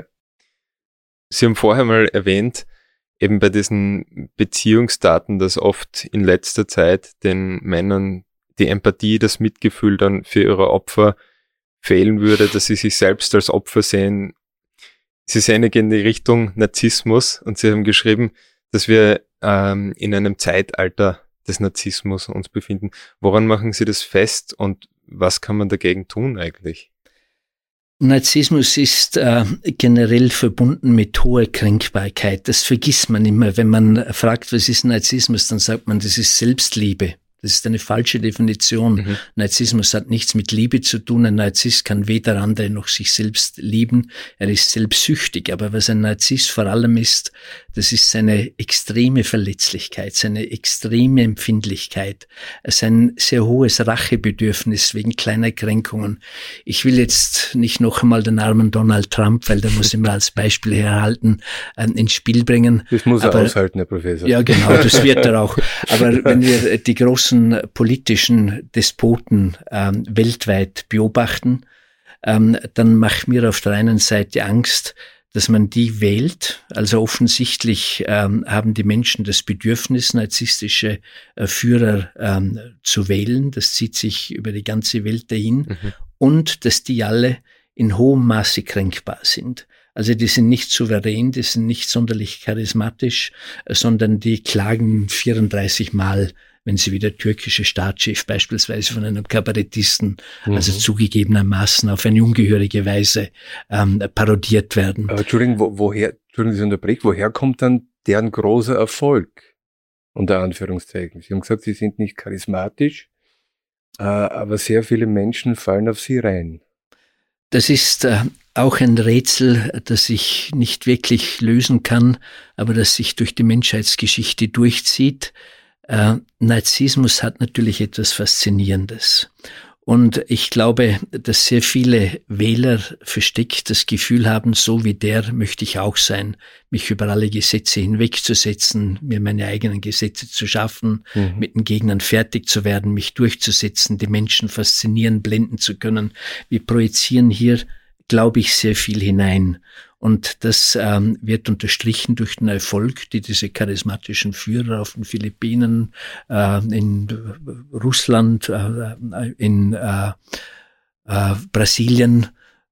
Sie haben vorher mal erwähnt, eben bei diesen Beziehungsdaten, dass oft in letzter Zeit den Männern die Empathie, das Mitgefühl dann für ihre Opfer fehlen würde, dass sie sich selbst als Opfer sehen. Sie sehen in die Richtung Narzissmus und Sie haben geschrieben, dass wir ähm, in einem Zeitalter des Narzissmus uns befinden. Woran machen Sie das fest und was kann man dagegen tun eigentlich? Narzissmus ist äh, generell verbunden mit hoher Kränkbarkeit. Das vergisst man immer. Wenn man fragt, was ist Narzissmus, dann sagt man, das ist Selbstliebe. Das ist eine falsche Definition. Mhm. Narzissmus hat nichts mit Liebe zu tun. Ein Narzisst kann weder andere noch sich selbst lieben. Er ist selbstsüchtig. Aber was ein Narzisst vor allem ist, das ist seine extreme Verletzlichkeit, seine extreme Empfindlichkeit, sein sehr hohes Rachebedürfnis wegen kleiner Kränkungen. Ich will jetzt nicht noch einmal den armen Donald Trump, weil der muss immer als Beispiel herhalten, äh, ins Spiel bringen. Das muss er Aber, aushalten, Herr Professor. Ja, genau, das wird er auch. Aber wenn wir die großen politischen Despoten ähm, weltweit beobachten, ähm, dann macht mir auf der einen Seite Angst, dass man die wählt. Also offensichtlich ähm, haben die Menschen das Bedürfnis, narzisstische äh, Führer ähm, zu wählen. Das zieht sich über die ganze Welt dahin. Mhm. Und dass die alle in hohem Maße kränkbar sind. Also die sind nicht souverän, die sind nicht sonderlich charismatisch, sondern die klagen vierunddreißig Mal, wenn sie wie der türkische Staatschef beispielsweise von einem Kabarettisten, mhm. also zugegebenermaßen auf eine ungehörige Weise ähm, parodiert werden. Aber Entschuldigung, wo, woher, Entschuldigung, ich unterbreche, woher kommt dann deren großer Erfolg? Unter Anführungszeichen. Sie haben gesagt, sie sind nicht charismatisch, äh, aber sehr viele Menschen fallen auf sie rein. Das ist äh, auch ein Rätsel, das ich nicht wirklich lösen kann, aber das sich durch die Menschheitsgeschichte durchzieht. Äh, Narzissmus hat natürlich etwas Faszinierendes. Und ich glaube, dass sehr viele Wähler versteckt das Gefühl haben, so wie der möchte ich auch sein, mich über alle Gesetze hinwegzusetzen, mir meine eigenen Gesetze zu schaffen, mhm. mit den Gegnern fertig zu werden, mich durchzusetzen, die Menschen faszinieren, blenden zu können. Wir projizieren hier, glaube ich, sehr viel hinein. Und das ähm, wird unterstrichen durch den Erfolg, die diese charismatischen Führer auf den Philippinen, äh, in Russland, äh, in äh, äh, Brasilien,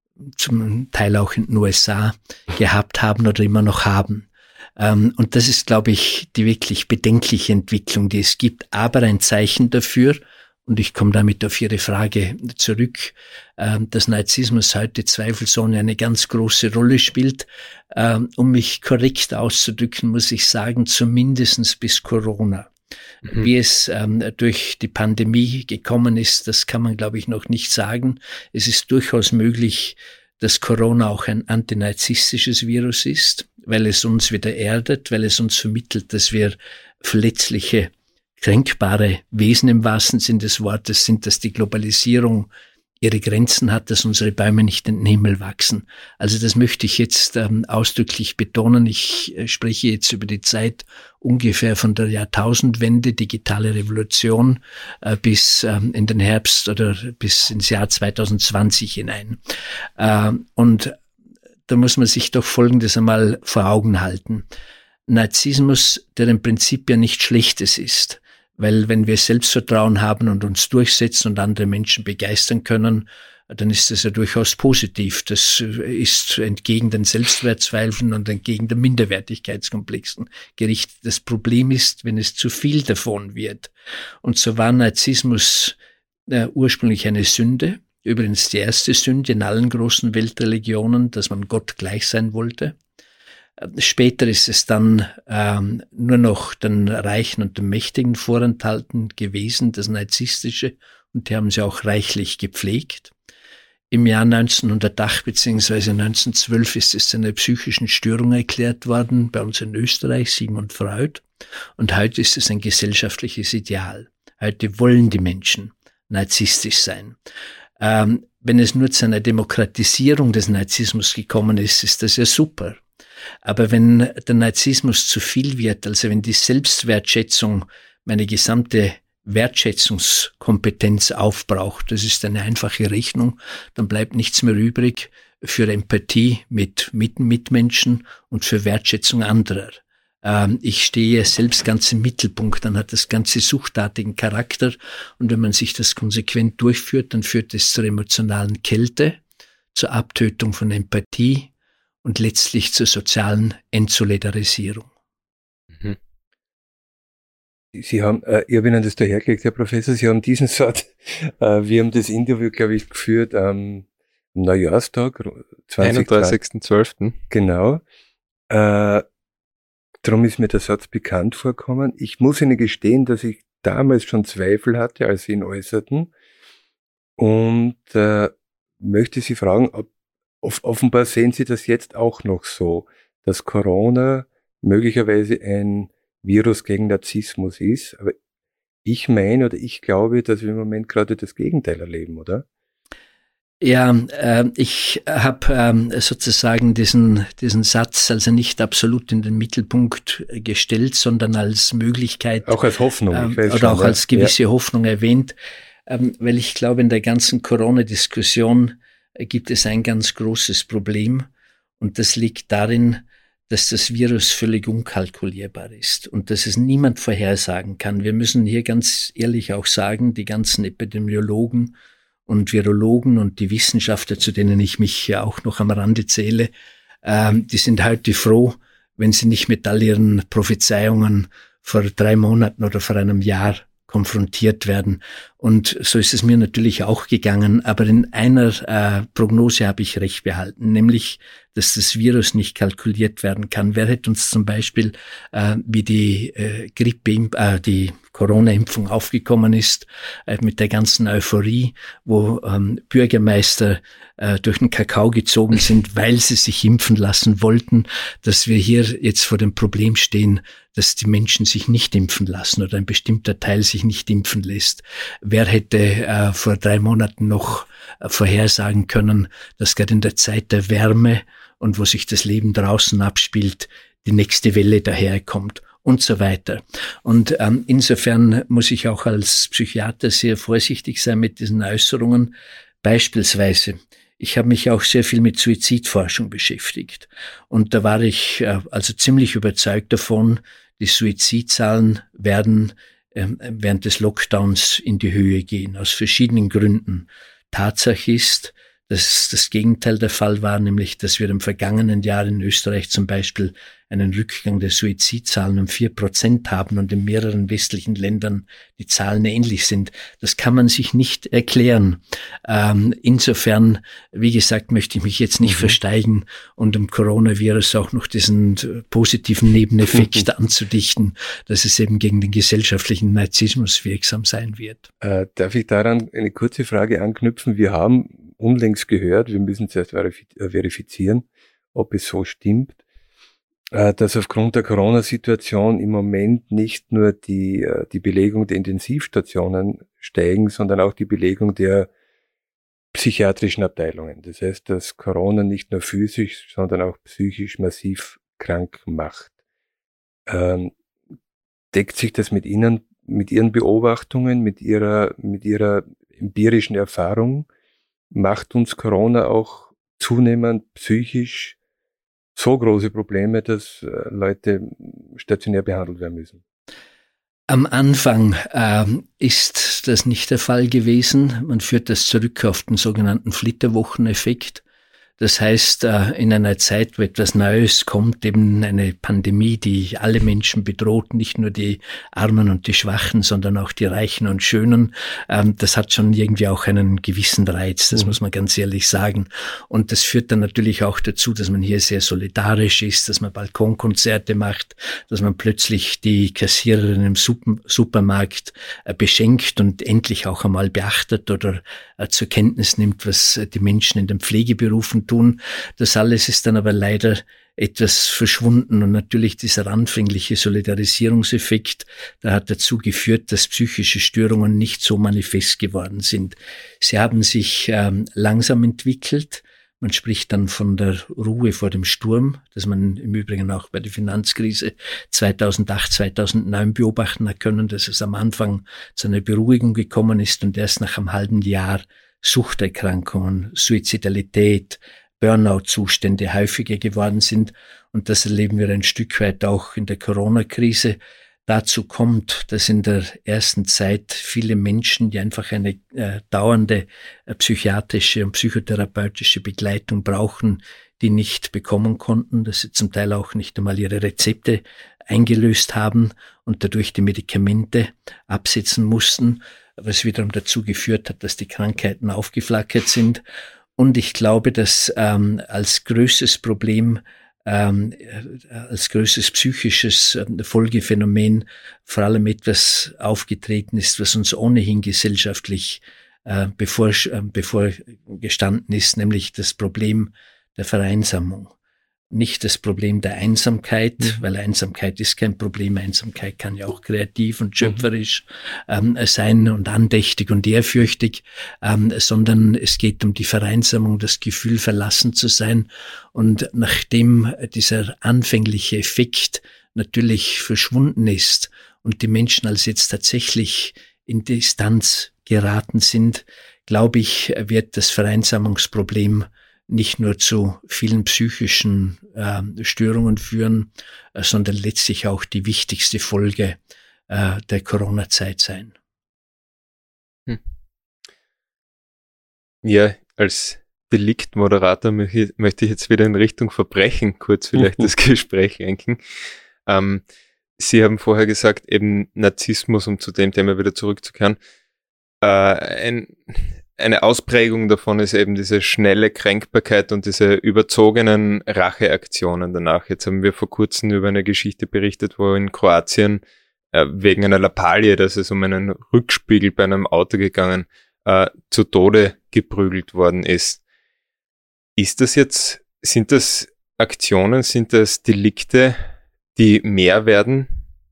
zum Teil auch in den U S A gehabt haben oder immer noch haben. Ähm, und das ist, glaube ich, die wirklich bedenkliche Entwicklung, die es gibt, aber ein Zeichen dafür. Und ich komme damit auf Ihre Frage zurück, dass Narzissmus heute zweifelsohne eine ganz große Rolle spielt. Um mich korrekt auszudrücken, muss ich sagen, zumindest bis Corona. Mhm. Wie es durch die Pandemie gekommen ist, das kann man, glaube ich, noch nicht sagen. Es ist durchaus möglich, dass Corona auch ein antinarzisstisches Virus ist, weil es uns wieder erdet, weil es uns vermittelt, dass wir verletzliche kränkbare Wesen im wahrsten Sinn des Wortes sind, dass die Globalisierung ihre Grenzen hat, dass unsere Bäume nicht in den Himmel wachsen. Also das möchte ich jetzt ähm, ausdrücklich betonen. Ich äh, spreche jetzt über die Zeit ungefähr von der Jahrtausendwende, digitale Revolution, äh, bis ähm, in den Herbst oder bis ins Jahr zwanzig zwanzig hinein. Äh, und da muss man sich doch Folgendes einmal vor Augen halten. Narzissmus, der im Prinzip ja nichts Schlechtes ist. Weil wenn wir Selbstvertrauen haben und uns durchsetzen und andere Menschen begeistern können, dann ist das ja durchaus positiv. Das ist entgegen den Selbstwertzweifeln und entgegen den Minderwertigkeitskomplexen gerichtet. Das Problem ist, wenn es zu viel davon wird. Und so war Narzissmus äh, ursprünglich eine Sünde. Übrigens die erste Sünde in allen großen Weltreligionen, dass man Gott gleich sein wollte. Später ist es dann ähm, nur noch den Reichen und den Mächtigen vorenthalten gewesen, das Narzisstische, und die haben sie auch reichlich gepflegt. Im Jahr neunzehnhundertacht bzw. neunzehnhundertzwölf ist es zu einer psychischen Störung erklärt worden, bei uns in Österreich, Sigmund Freud. Und heute ist es ein gesellschaftliches Ideal. Heute wollen die Menschen narzisstisch sein. Ähm, wenn es nur zu einer Demokratisierung des Narzissmus gekommen ist, ist das ja super. Aber wenn der Narzissmus zu viel wird, also wenn die Selbstwertschätzung meine gesamte Wertschätzungskompetenz aufbraucht, das ist eine einfache Rechnung, dann bleibt nichts mehr übrig für Empathie mit, mit Mitmenschen und für Wertschätzung anderer. Ähm, ich stehe selbst ganz im Mittelpunkt, dann hat das Ganze suchtartigen Charakter, und wenn man sich das konsequent durchführt, dann führt es zur emotionalen Kälte, zur Abtötung von Empathie und letztlich zur sozialen Entsolidarisierung. Mhm. Sie haben, äh, ich habe Ihnen das dahergelegt, Herr Professor, Sie haben diesen Satz, äh, wir haben das Interview, glaube ich, geführt am Neujahrstag, einunddreißigsten zwölften Genau. Äh, darum ist mir der Satz bekannt vorgekommen. Ich muss Ihnen gestehen, dass ich damals schon Zweifel hatte, als Sie ihn äußerten, und äh, möchte Sie fragen, ob offenbar sehen Sie das jetzt auch noch so, dass Corona möglicherweise ein Virus gegen Narzissmus ist. Aber ich meine oder ich glaube, dass wir im Moment gerade das Gegenteil erleben, oder? Ja, äh, ich habe ähm, sozusagen diesen, diesen Satz also nicht absolut in den Mittelpunkt gestellt, sondern als Möglichkeit. Auch als Hoffnung. Ähm, ich weiß oder schon, auch ja. als gewisse ja. Hoffnung erwähnt, ähm, weil ich glaube, in der ganzen Corona-Diskussion gibt es ein ganz großes Problem, Und das liegt darin, dass das Virus völlig unkalkulierbar ist und dass es niemand vorhersagen kann. Wir müssen hier ganz ehrlich auch sagen, die ganzen Epidemiologen und Virologen und die Wissenschaftler, zu denen ich mich ja auch noch am Rande zähle, ähm, die sind heute froh, wenn sie nicht mit all ihren Prophezeiungen vor drei Monaten oder vor einem Jahr konfrontiert werden. Und so ist es mir natürlich auch gegangen, aber in einer äh, Prognose habe ich recht behalten, nämlich, dass das Virus nicht kalkuliert werden kann. Wer hätte uns zum Beispiel, äh, wie die äh, Grippe, äh, die Corona-Impfung aufgekommen ist, äh, mit der ganzen Euphorie, wo ähm, Bürgermeister äh, durch den Kakao gezogen sind, weil sie sich impfen lassen wollten, dass wir hier jetzt vor dem Problem stehen, dass die Menschen sich nicht impfen lassen oder ein bestimmter Teil sich nicht impfen lässt. Wer hätte äh, vor drei Monaten noch äh, vorhersagen können, dass gerade in der Zeit der Wärme und wo sich das Leben draußen abspielt, die nächste Welle daherkommt und so weiter. Und ähm, insofern muss ich auch als Psychiater sehr vorsichtig sein mit diesen Äußerungen. Beispielsweise, ich habe mich auch sehr viel mit Suizidforschung beschäftigt. Und da war ich äh, also ziemlich überzeugt davon, die Suizidzahlen werden äh, während des Lockdowns in die Höhe gehen, aus verschiedenen Gründen. Tatsache ist, dass das Gegenteil der Fall war, nämlich dass wir im vergangenen Jahr in Österreich zum Beispiel einen Rückgang der Suizidzahlen um vier Prozent haben und in mehreren westlichen Ländern die Zahlen ähnlich sind. Das kann man sich nicht erklären. Ähm, insofern, wie gesagt, möchte ich mich jetzt nicht mhm. versteigen und dem Coronavirus auch noch diesen positiven Nebeneffekt mhm. anzudichten, dass es eben gegen den gesellschaftlichen Narzissmus wirksam sein wird. Äh, darf ich daran eine kurze Frage anknüpfen? Wir haben unlängst gehört, wir müssen es erst verifizieren, ob es so stimmt, dass aufgrund der Corona-Situation im Moment nicht nur die, die Belegung der Intensivstationen steigen, sondern auch die Belegung der psychiatrischen Abteilungen. Das heißt, dass Corona nicht nur physisch, sondern auch psychisch massiv krank macht. Ähm, deckt sich das mit Ihnen, mit Ihren Beobachtungen, mit Ihrer, mit Ihrer empirischen Erfahrung? Macht uns Corona auch zunehmend psychisch so große Probleme, dass äh, Leute stationär behandelt werden müssen? Am Anfang äh, ist das nicht der Fall gewesen. Man führt das zurück auf den sogenannten Flitterwocheneffekt. Das heißt, in einer Zeit, wo etwas Neues kommt, eben eine Pandemie, die alle Menschen bedroht, nicht nur die Armen und die Schwachen, sondern auch die Reichen und Schönen, das hat schon irgendwie auch einen gewissen Reiz, das mhm. muss man ganz ehrlich sagen. Und das führt dann natürlich auch dazu, dass man hier sehr solidarisch ist, dass man Balkonkonzerte macht, dass man plötzlich die Kassiererin im Supermarkt beschenkt und endlich auch einmal beachtet oder zur Kenntnis nimmt, was die Menschen in den Pflegeberufen tun. Das alles ist dann aber leider etwas verschwunden und natürlich dieser anfängliche Solidarisierungseffekt, der hat dazu geführt, dass psychische Störungen nicht so manifest geworden sind. Sie haben sich ähm, langsam entwickelt. Man spricht dann von der Ruhe vor dem Sturm, das man im Übrigen auch bei der Finanzkrise zweitausendacht, zweitausendneun beobachten hat können, dass es am Anfang zu einer Beruhigung gekommen ist und erst nach einem halben Jahr Suchterkrankungen, Suizidalität, Burnout-Zustände häufiger geworden sind. Und das erleben wir ein Stück weit auch in der Corona-Krise. Dazu kommt, dass in der ersten Zeit viele Menschen, die einfach eine äh, dauernde äh, psychiatrische und psychotherapeutische Begleitung brauchen, die nicht bekommen konnten, dass sie zum Teil auch nicht einmal ihre Rezepte eingelöst haben und dadurch die Medikamente absetzen mussten, was wiederum dazu geführt hat, dass die Krankheiten aufgeflackert sind. Und ich glaube, dass ähm, als größtes Problem, ähm, als größtes psychisches äh, Folgephänomen vor allem etwas aufgetreten ist, was uns ohnehin gesellschaftlich äh, bevor, äh, bevor gestanden ist, nämlich das Problem der Vereinsamung. Nicht das Problem der Einsamkeit, mhm. weil Einsamkeit ist kein Problem. Einsamkeit kann ja auch kreativ und schöpferisch ähm, sein und andächtig und ehrfürchtig, ähm, sondern es geht um die Vereinsamung, das Gefühl, verlassen zu sein. Und nachdem dieser anfängliche Effekt natürlich verschwunden ist und die Menschen als jetzt tatsächlich in Distanz geraten sind, glaube ich, wird das Vereinsamungsproblem nicht nur zu vielen psychischen äh, Störungen führen, äh, sondern letztlich auch die wichtigste Folge äh, der Corona-Zeit sein. Hm. Ja, als Deliktmoderator möchte ich jetzt wieder in Richtung Verbrechen kurz vielleicht das Gespräch lenken. Ähm, Sie haben vorher gesagt, eben Narzissmus, um zu dem Thema wieder zurückzukehren. Äh, ein, eine Ausprägung davon ist eben diese schnelle Kränkbarkeit und diese überzogenen Racheaktionen danach. Jetzt haben wir vor kurzem über eine Geschichte berichtet, wo in Kroatien äh, wegen einer Lappalie, dass es um einen Rückspiegel bei einem Auto gegangen, äh, zu Tode geprügelt worden ist. Ist das jetzt, sind das Aktionen, sind das Delikte, die mehr werden?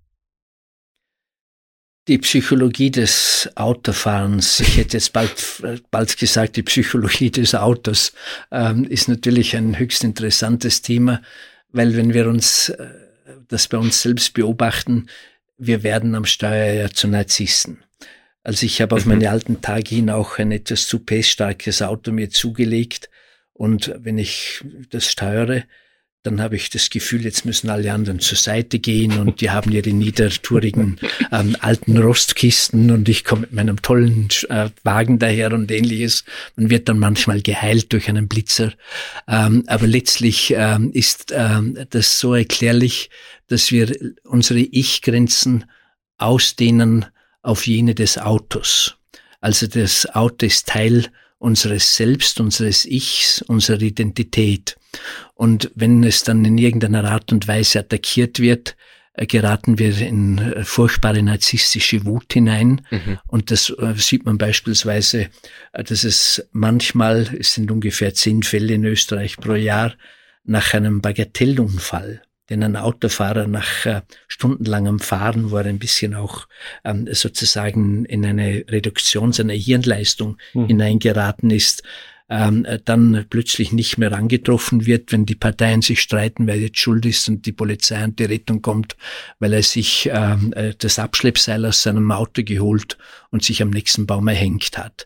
Die Psychologie des Autofahrens, ich hätte jetzt bald, bald gesagt, die Psychologie des Autos, ähm, ist natürlich ein höchst interessantes Thema, weil wenn wir uns äh, das bei uns selbst beobachten, wir werden am Steuer ja zu Narzissten. Also ich habe auf meine alten Tage hin auch ein etwas zu P S-starkes Auto mir zugelegt, und wenn ich das steuere, dann habe ich das Gefühl, jetzt müssen alle anderen zur Seite gehen und die haben ihre niedertourigen ähm, alten Rostkisten und ich komme mit meinem tollen äh, Wagen daher und ähnliches. Man wird dann manchmal geheilt durch einen Blitzer. Ähm, aber letztlich ähm, ist ähm, das so erklärlich, dass wir unsere Ich-Grenzen ausdehnen auf jene des Autos. Also das Auto ist Teil unseres Selbst, unseres Ichs, unserer Identität. Und wenn es dann in irgendeiner Art und Weise attackiert wird, geraten wir in furchtbare narzisstische Wut hinein. Mhm. Und das sieht man beispielsweise, dass es manchmal, es sind ungefähr zehn Fälle in Österreich pro Jahr, nach einem Bagatellunfall, den ein Autofahrer nach äh, stundenlangem Fahren, wo er ein bisschen auch ähm, sozusagen in eine Reduktion seiner Hirnleistung mhm. hineingeraten ist, ähm, dann plötzlich nicht mehr angetroffen wird, wenn die Parteien sich streiten, wer jetzt schuld ist und die Polizei und die Rettung kommt, weil er sich ähm, das Abschleppseil aus seinem Auto geholt und sich am nächsten Baum erhängt hat.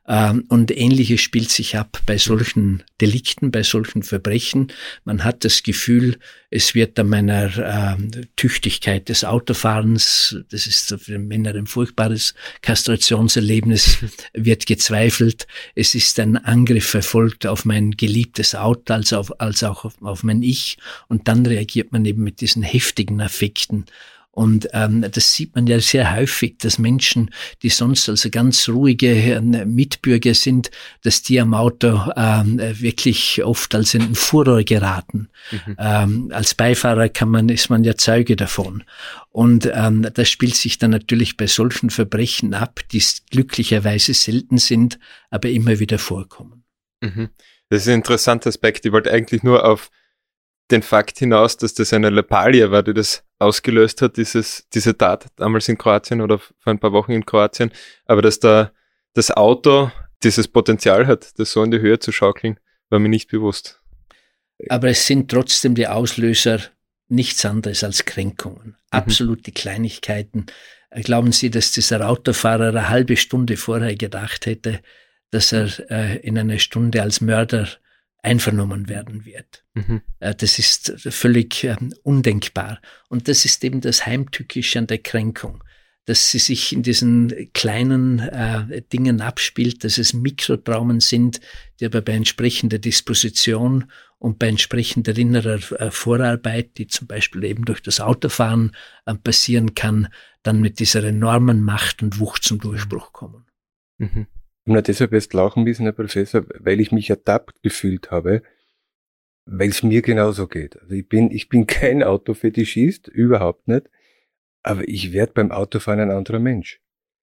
Und Ähnliches spielt sich ab bei solchen Delikten, bei solchen Verbrechen. Man hat das Gefühl, es wird an meiner äh, Tüchtigkeit des Autofahrens, das ist für Männer ein furchtbares Kastrationserlebnis, wird gezweifelt. Es ist ein Angriff erfolgt auf mein geliebtes Auto, als, auf, als auch auf, auf mein Ich. Und dann reagiert man eben mit diesen heftigen Affekten. Und ähm, das sieht man ja sehr häufig, dass Menschen, die sonst also ganz ruhige äh, Mitbürger sind, dass die am Auto ähm, wirklich oft als in den Furor geraten. Mhm. Ähm, als Beifahrer kann man, ist man ja Zeuge davon. Und ähm, das spielt sich dann natürlich bei solchen Verbrechen ab, die glücklicherweise selten sind, aber immer wieder vorkommen. Mhm. Das ist ein interessanter Aspekt. Ich wollte eigentlich nur auf den Fakt hinaus, dass das eine Lappalie war, die das ausgelöst hat, dieses, diese Tat damals in Kroatien oder vor ein paar Wochen in Kroatien, aber dass da das Auto dieses Potenzial hat, das so in die Höhe zu schaukeln, war mir nicht bewusst. Aber es sind trotzdem die Auslöser nichts anderes als Kränkungen, mhm. absolute Kleinigkeiten. Glauben Sie, dass dieser Autofahrer eine halbe Stunde vorher gedacht hätte, dass er äh, in einer Stunde als Mörder einvernommen werden wird? Mhm. Das ist völlig ähm, undenkbar. Und das ist eben das Heimtückische an der Kränkung, dass sie sich in diesen kleinen äh, Dingen abspielt, dass es Mikrotraumen sind, die aber bei entsprechender Disposition und bei entsprechender innerer äh, Vorarbeit, die zum Beispiel eben durch das Autofahren äh, passieren kann, dann mit dieser enormen Macht und Wucht zum Durchbruch kommen. Mhm. Und deshalb erst lachen müssen, Herr Professor, weil ich mich ertappt gefühlt habe, weil es mir genauso geht. Also ich bin, ich bin kein Autofetischist, überhaupt nicht, aber ich werde beim Autofahren ein anderer Mensch.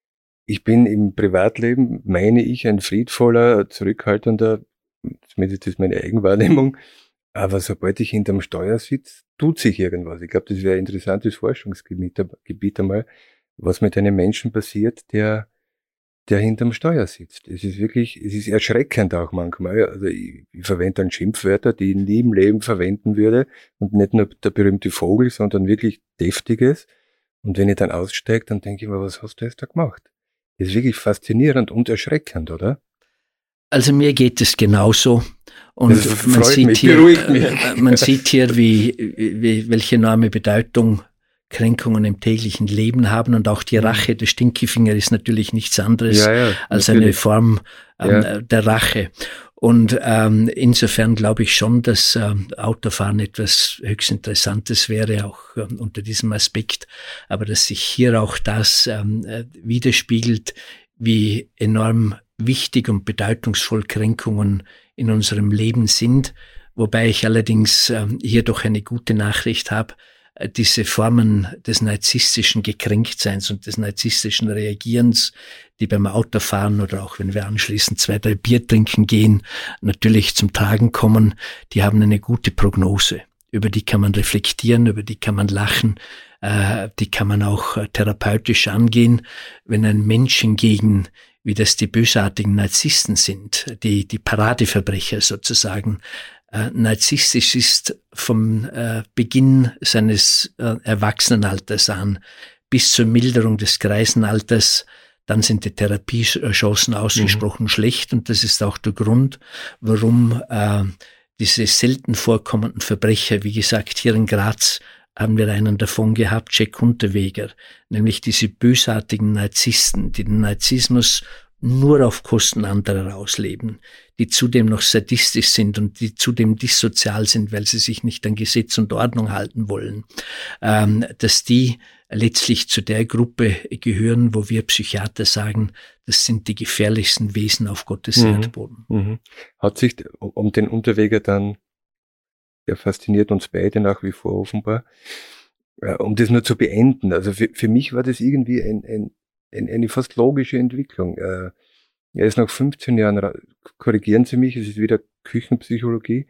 Ich bin im Privatleben, meine ich, ein friedvoller, zurückhaltender, zumindest ist meine Eigenwahrnehmung, aber sobald ich hinterm Steuer sitze, tut sich irgendwas. Ich glaube, das wäre ein interessantes Forschungsgebiet Gebiet einmal, was mit einem Menschen passiert, der der hinterm Steuer sitzt. Es ist wirklich, es ist erschreckend auch manchmal. Also ich, ich verwende dann Schimpfwörter, die ich nie im Leben verwenden würde und nicht nur der berühmte Vogel, sondern wirklich Deftiges. Und wenn ich dann aussteige, dann denke ich mir, was hast du jetzt da gemacht? Das ist wirklich faszinierend und erschreckend, oder? Also mir geht es genauso. Und das man sieht, mich, hier, mich. man sieht hier, wie, wie, welche enorme Bedeutung Kränkungen im täglichen Leben haben, und auch die Rache, der Stinkefinger ist natürlich nichts anderes ja, ja, als natürlich. eine Form ähm, ja. der Rache. Und ähm, insofern glaube ich schon, dass ähm, Autofahren etwas höchst Interessantes wäre, auch ähm, unter diesem Aspekt, aber dass sich hier auch das ähm, äh, widerspiegelt, wie enorm wichtig und bedeutungsvoll Kränkungen in unserem Leben sind, wobei ich allerdings ähm, hier doch eine gute Nachricht habe. Diese Formen des narzisstischen Gekränktseins und des narzisstischen Reagierens, die beim Autofahren oder auch wenn wir anschließend zwei, drei Bier trinken gehen, natürlich zum Tragen kommen, die haben eine gute Prognose. Über die kann man reflektieren, über die kann man lachen, äh, die kann man auch äh, therapeutisch angehen. Wenn ein Mensch hingegen, wie das die bösartigen Narzissten sind, die, die Paradeverbrecher sozusagen, Äh, narzisstisch ist vom äh, Beginn seines äh, Erwachsenenalters an bis zur Milderung des Greisenalters, dann sind die Therapiechancen ausgesprochen mhm. schlecht, und das ist auch der Grund, warum äh, diese selten vorkommenden Verbrecher, wie gesagt, hier in Graz haben wir einen davon gehabt, Jack Unterweger, nämlich diese bösartigen Narzissten, die den Narzissmus nur auf Kosten anderer ausleben, die zudem noch sadistisch sind und die zudem dissozial sind, weil sie sich nicht an Gesetz und Ordnung halten wollen, ähm, dass die letztlich zu der Gruppe gehören, wo wir Psychiater sagen, das sind die gefährlichsten Wesen auf Gottes mhm. Erdboden. Mhm. Hat sich um den Unterweger dann, der fasziniert uns beide nach wie vor offenbar, äh, um das nur zu beenden, also für, für mich war das irgendwie ein, ein eine fast logische Entwicklung. Er ist nach fünfzehn Jahren, korrigieren Sie mich, es ist wieder Küchenpsychologie,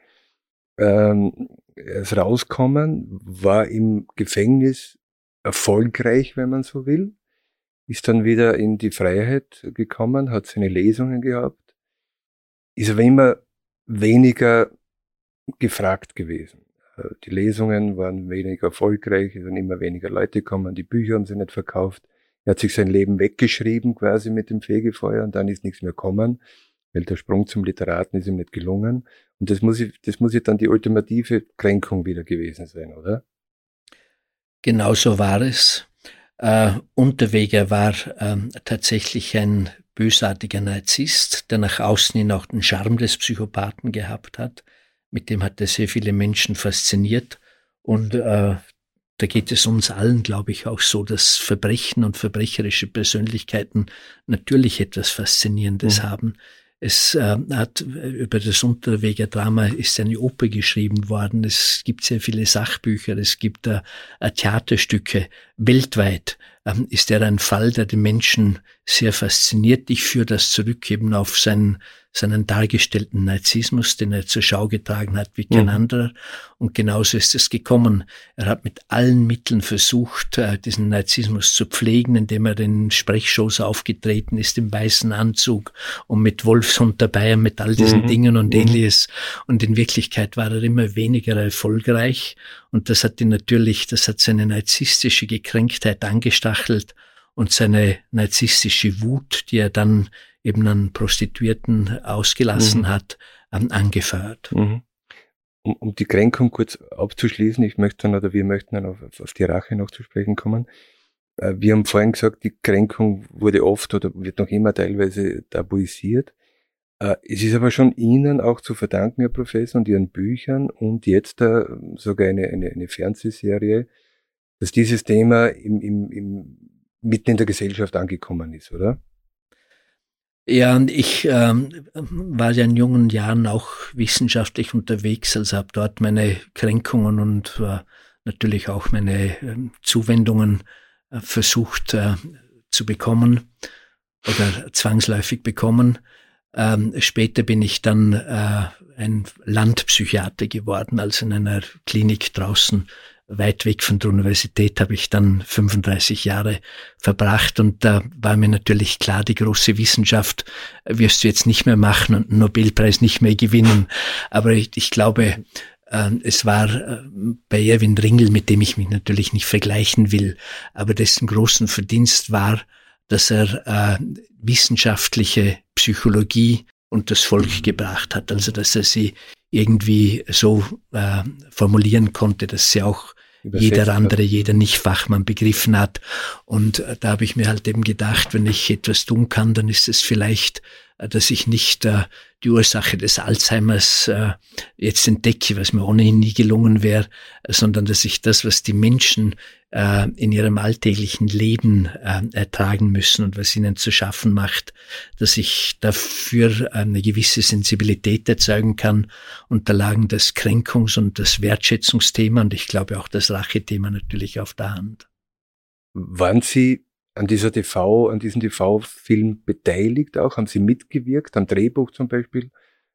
er ist rausgekommen, war im Gefängnis erfolgreich, wenn man so will, ist dann wieder in die Freiheit gekommen, hat seine Lesungen gehabt, ist aber immer weniger gefragt gewesen. Die Lesungen waren weniger erfolgreich, es sind immer weniger Leute gekommen, die Bücher haben sie nicht verkauft. Er hat sich sein Leben weggeschrieben quasi mit dem Fegefeuer, und dann ist nichts mehr gekommen, weil der Sprung zum Literaten ist ihm nicht gelungen. Und das muss ich, das muss ja dann die ultimative Kränkung wieder gewesen sein, oder? Genauso war es. Äh, Unterweger war äh, tatsächlich ein bösartiger Narzisst, der nach außen hin auch den Charme des Psychopathen gehabt hat. Mit dem hat er sehr viele Menschen fasziniert, und äh, da geht es uns allen, glaube ich, auch so, dass Verbrechen und verbrecherische Persönlichkeiten natürlich etwas Faszinierendes mhm. haben. Es äh, hat über das Unterweger-Drama ist eine Oper geschrieben worden. Es gibt sehr viele Sachbücher. Es gibt äh, Theaterstücke. Weltweit ähm, ist er ein Fall, der die Menschen sehr fasziniert. Ich führe das zurück eben auf seinen seinen dargestellten Narzissmus, den er zur Schau getragen hat wie kein mhm. anderer. Und genauso ist es gekommen. Er hat mit allen Mitteln versucht, diesen Narzissmus zu pflegen, indem er in Sprechshows aufgetreten ist, im weißen Anzug und mit Wolfshund dabei und mit all diesen mhm. Dingen und mhm. ähnliches. Und in Wirklichkeit war er immer weniger erfolgreich. Und das hat ihn natürlich, das hat seine narzisstische Gekränktheit angestachelt und seine narzisstische Wut, die er dann eben an Prostituierten ausgelassen mhm. hat, an, angefeuert. Mhm. Um, um die Kränkung kurz abzuschließen, ich möchte dann, oder wir möchten dann auf, auf die Rache noch zu sprechen kommen. Äh, wir haben vorhin gesagt, die Kränkung wurde oft oder wird noch immer teilweise tabuisiert. Äh, es ist aber schon Ihnen auch zu verdanken, Herr Professor, und Ihren Büchern und jetzt äh, sogar eine, eine, eine Fernsehserie, dass dieses Thema im, im, im, mitten in der Gesellschaft angekommen ist, oder? Ja, und ich ähm, war ja in jungen Jahren auch wissenschaftlich unterwegs, also habe dort meine Kränkungen und äh, natürlich auch meine äh, Zuwendungen äh, versucht äh, zu bekommen oder zwangsläufig bekommen. Ähm, später bin ich dann äh, ein Landpsychiater geworden, also in einer Klinik draußen weit weg von der Universität habe ich dann fünfunddreißig Jahre verbracht, und da war mir natürlich klar, die große Wissenschaft wirst du jetzt nicht mehr machen und einen Nobelpreis nicht mehr gewinnen. Aber ich, ich glaube, äh, es war äh, bei Erwin Ringel, mit dem ich mich natürlich nicht vergleichen will, aber dessen großen Verdienst war, dass er äh, wissenschaftliche Psychologie und das Volk gebracht hat. Also dass er sie irgendwie so äh, formulieren konnte, dass sie auch Übersetzt jeder andere, hat. jeder Nicht-Fachmann begriffen hat. Und äh, da habe ich mir halt eben gedacht, wenn ich etwas tun kann, dann ist es vielleicht, äh, dass ich nicht äh, die Ursache des Alzheimers äh, jetzt entdecke, was mir ohnehin nie gelungen wäre, äh, sondern dass ich das, was die Menschen äh, in ihrem alltäglichen Leben äh, ertragen müssen und was ihnen zu schaffen macht, dass ich dafür eine gewisse Sensibilität erzeugen kann, unterlagen das Kränkungs- und das Wertschätzungsthema und ich glaube auch das Rachethema natürlich auf der Hand. Waren Sie an dieser T V, an diesem T V-Film beteiligt auch? Haben Sie mitgewirkt, am Drehbuch zum Beispiel?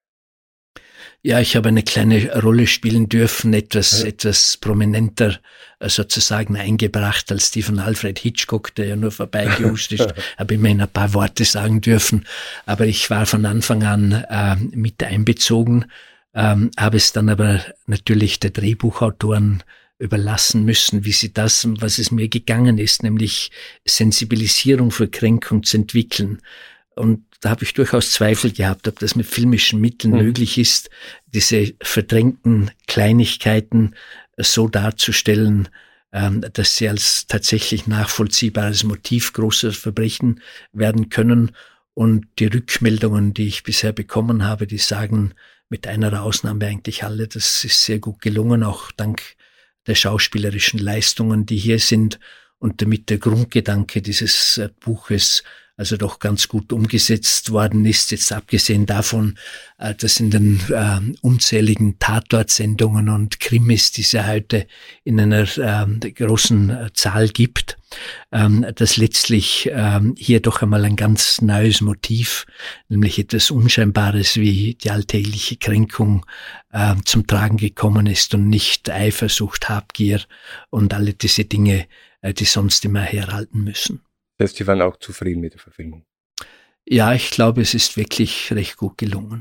Ja, ich habe eine kleine Rolle spielen dürfen, etwas, ja. etwas prominenter sozusagen eingebracht als die von Alfred Hitchcock, der ja nur vorbeigehuscht ist, habe immerhin ein paar Worte sagen dürfen. Aber ich war von Anfang an äh, mit einbezogen, ähm, habe es dann aber natürlich der Drehbuchautoren überlassen müssen, wie sie das, was es mir gegangen ist, nämlich Sensibilisierung für Kränkung zu entwickeln. Und da habe ich durchaus Zweifel gehabt, ob das mit filmischen Mitteln mhm. möglich ist, diese verdrängten Kleinigkeiten so darzustellen, dass sie als tatsächlich nachvollziehbares Motiv großer Verbrechen werden können. Und die Rückmeldungen, die ich bisher bekommen habe, die sagen mit einer Ausnahme eigentlich alle, das ist sehr gut gelungen, auch dank der schauspielerischen Leistungen, die hier sind und damit der Grundgedanke dieses Buches also doch ganz gut umgesetzt worden ist, jetzt abgesehen davon, dass in den äh, unzähligen Tatortsendungen und Krimis, die es ja heute in einer äh, großen Zahl gibt, ähm, dass letztlich ähm, hier doch einmal ein ganz neues Motiv, nämlich etwas Unscheinbares wie die alltägliche Kränkung äh, zum Tragen gekommen ist und nicht Eifersucht, Habgier und alle diese Dinge, äh, die sonst immer herhalten müssen. Das heißt, Sie waren auch zufrieden mit der Verfilmung? Ja, ich glaube, es ist wirklich recht gut gelungen.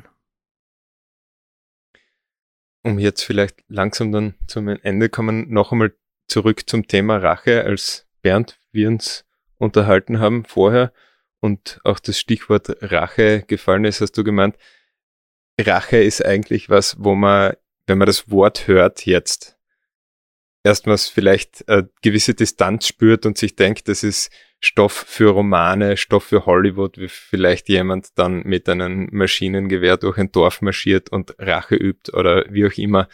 Um jetzt vielleicht langsam dann zum Ende kommen, noch einmal zurück zum Thema Rache, als Bernd, wir uns unterhalten haben vorher und auch das Stichwort Rache gefallen ist, hast du gemeint, Rache ist eigentlich was, wo man, wenn man das Wort hört jetzt, erstmals vielleicht eine gewisse Distanz spürt und sich denkt, das ist Stoff für Romane, Stoff für Hollywood, wie vielleicht jemand dann mit einem Maschinengewehr durch ein Dorf marschiert und Rache übt oder wie auch immer.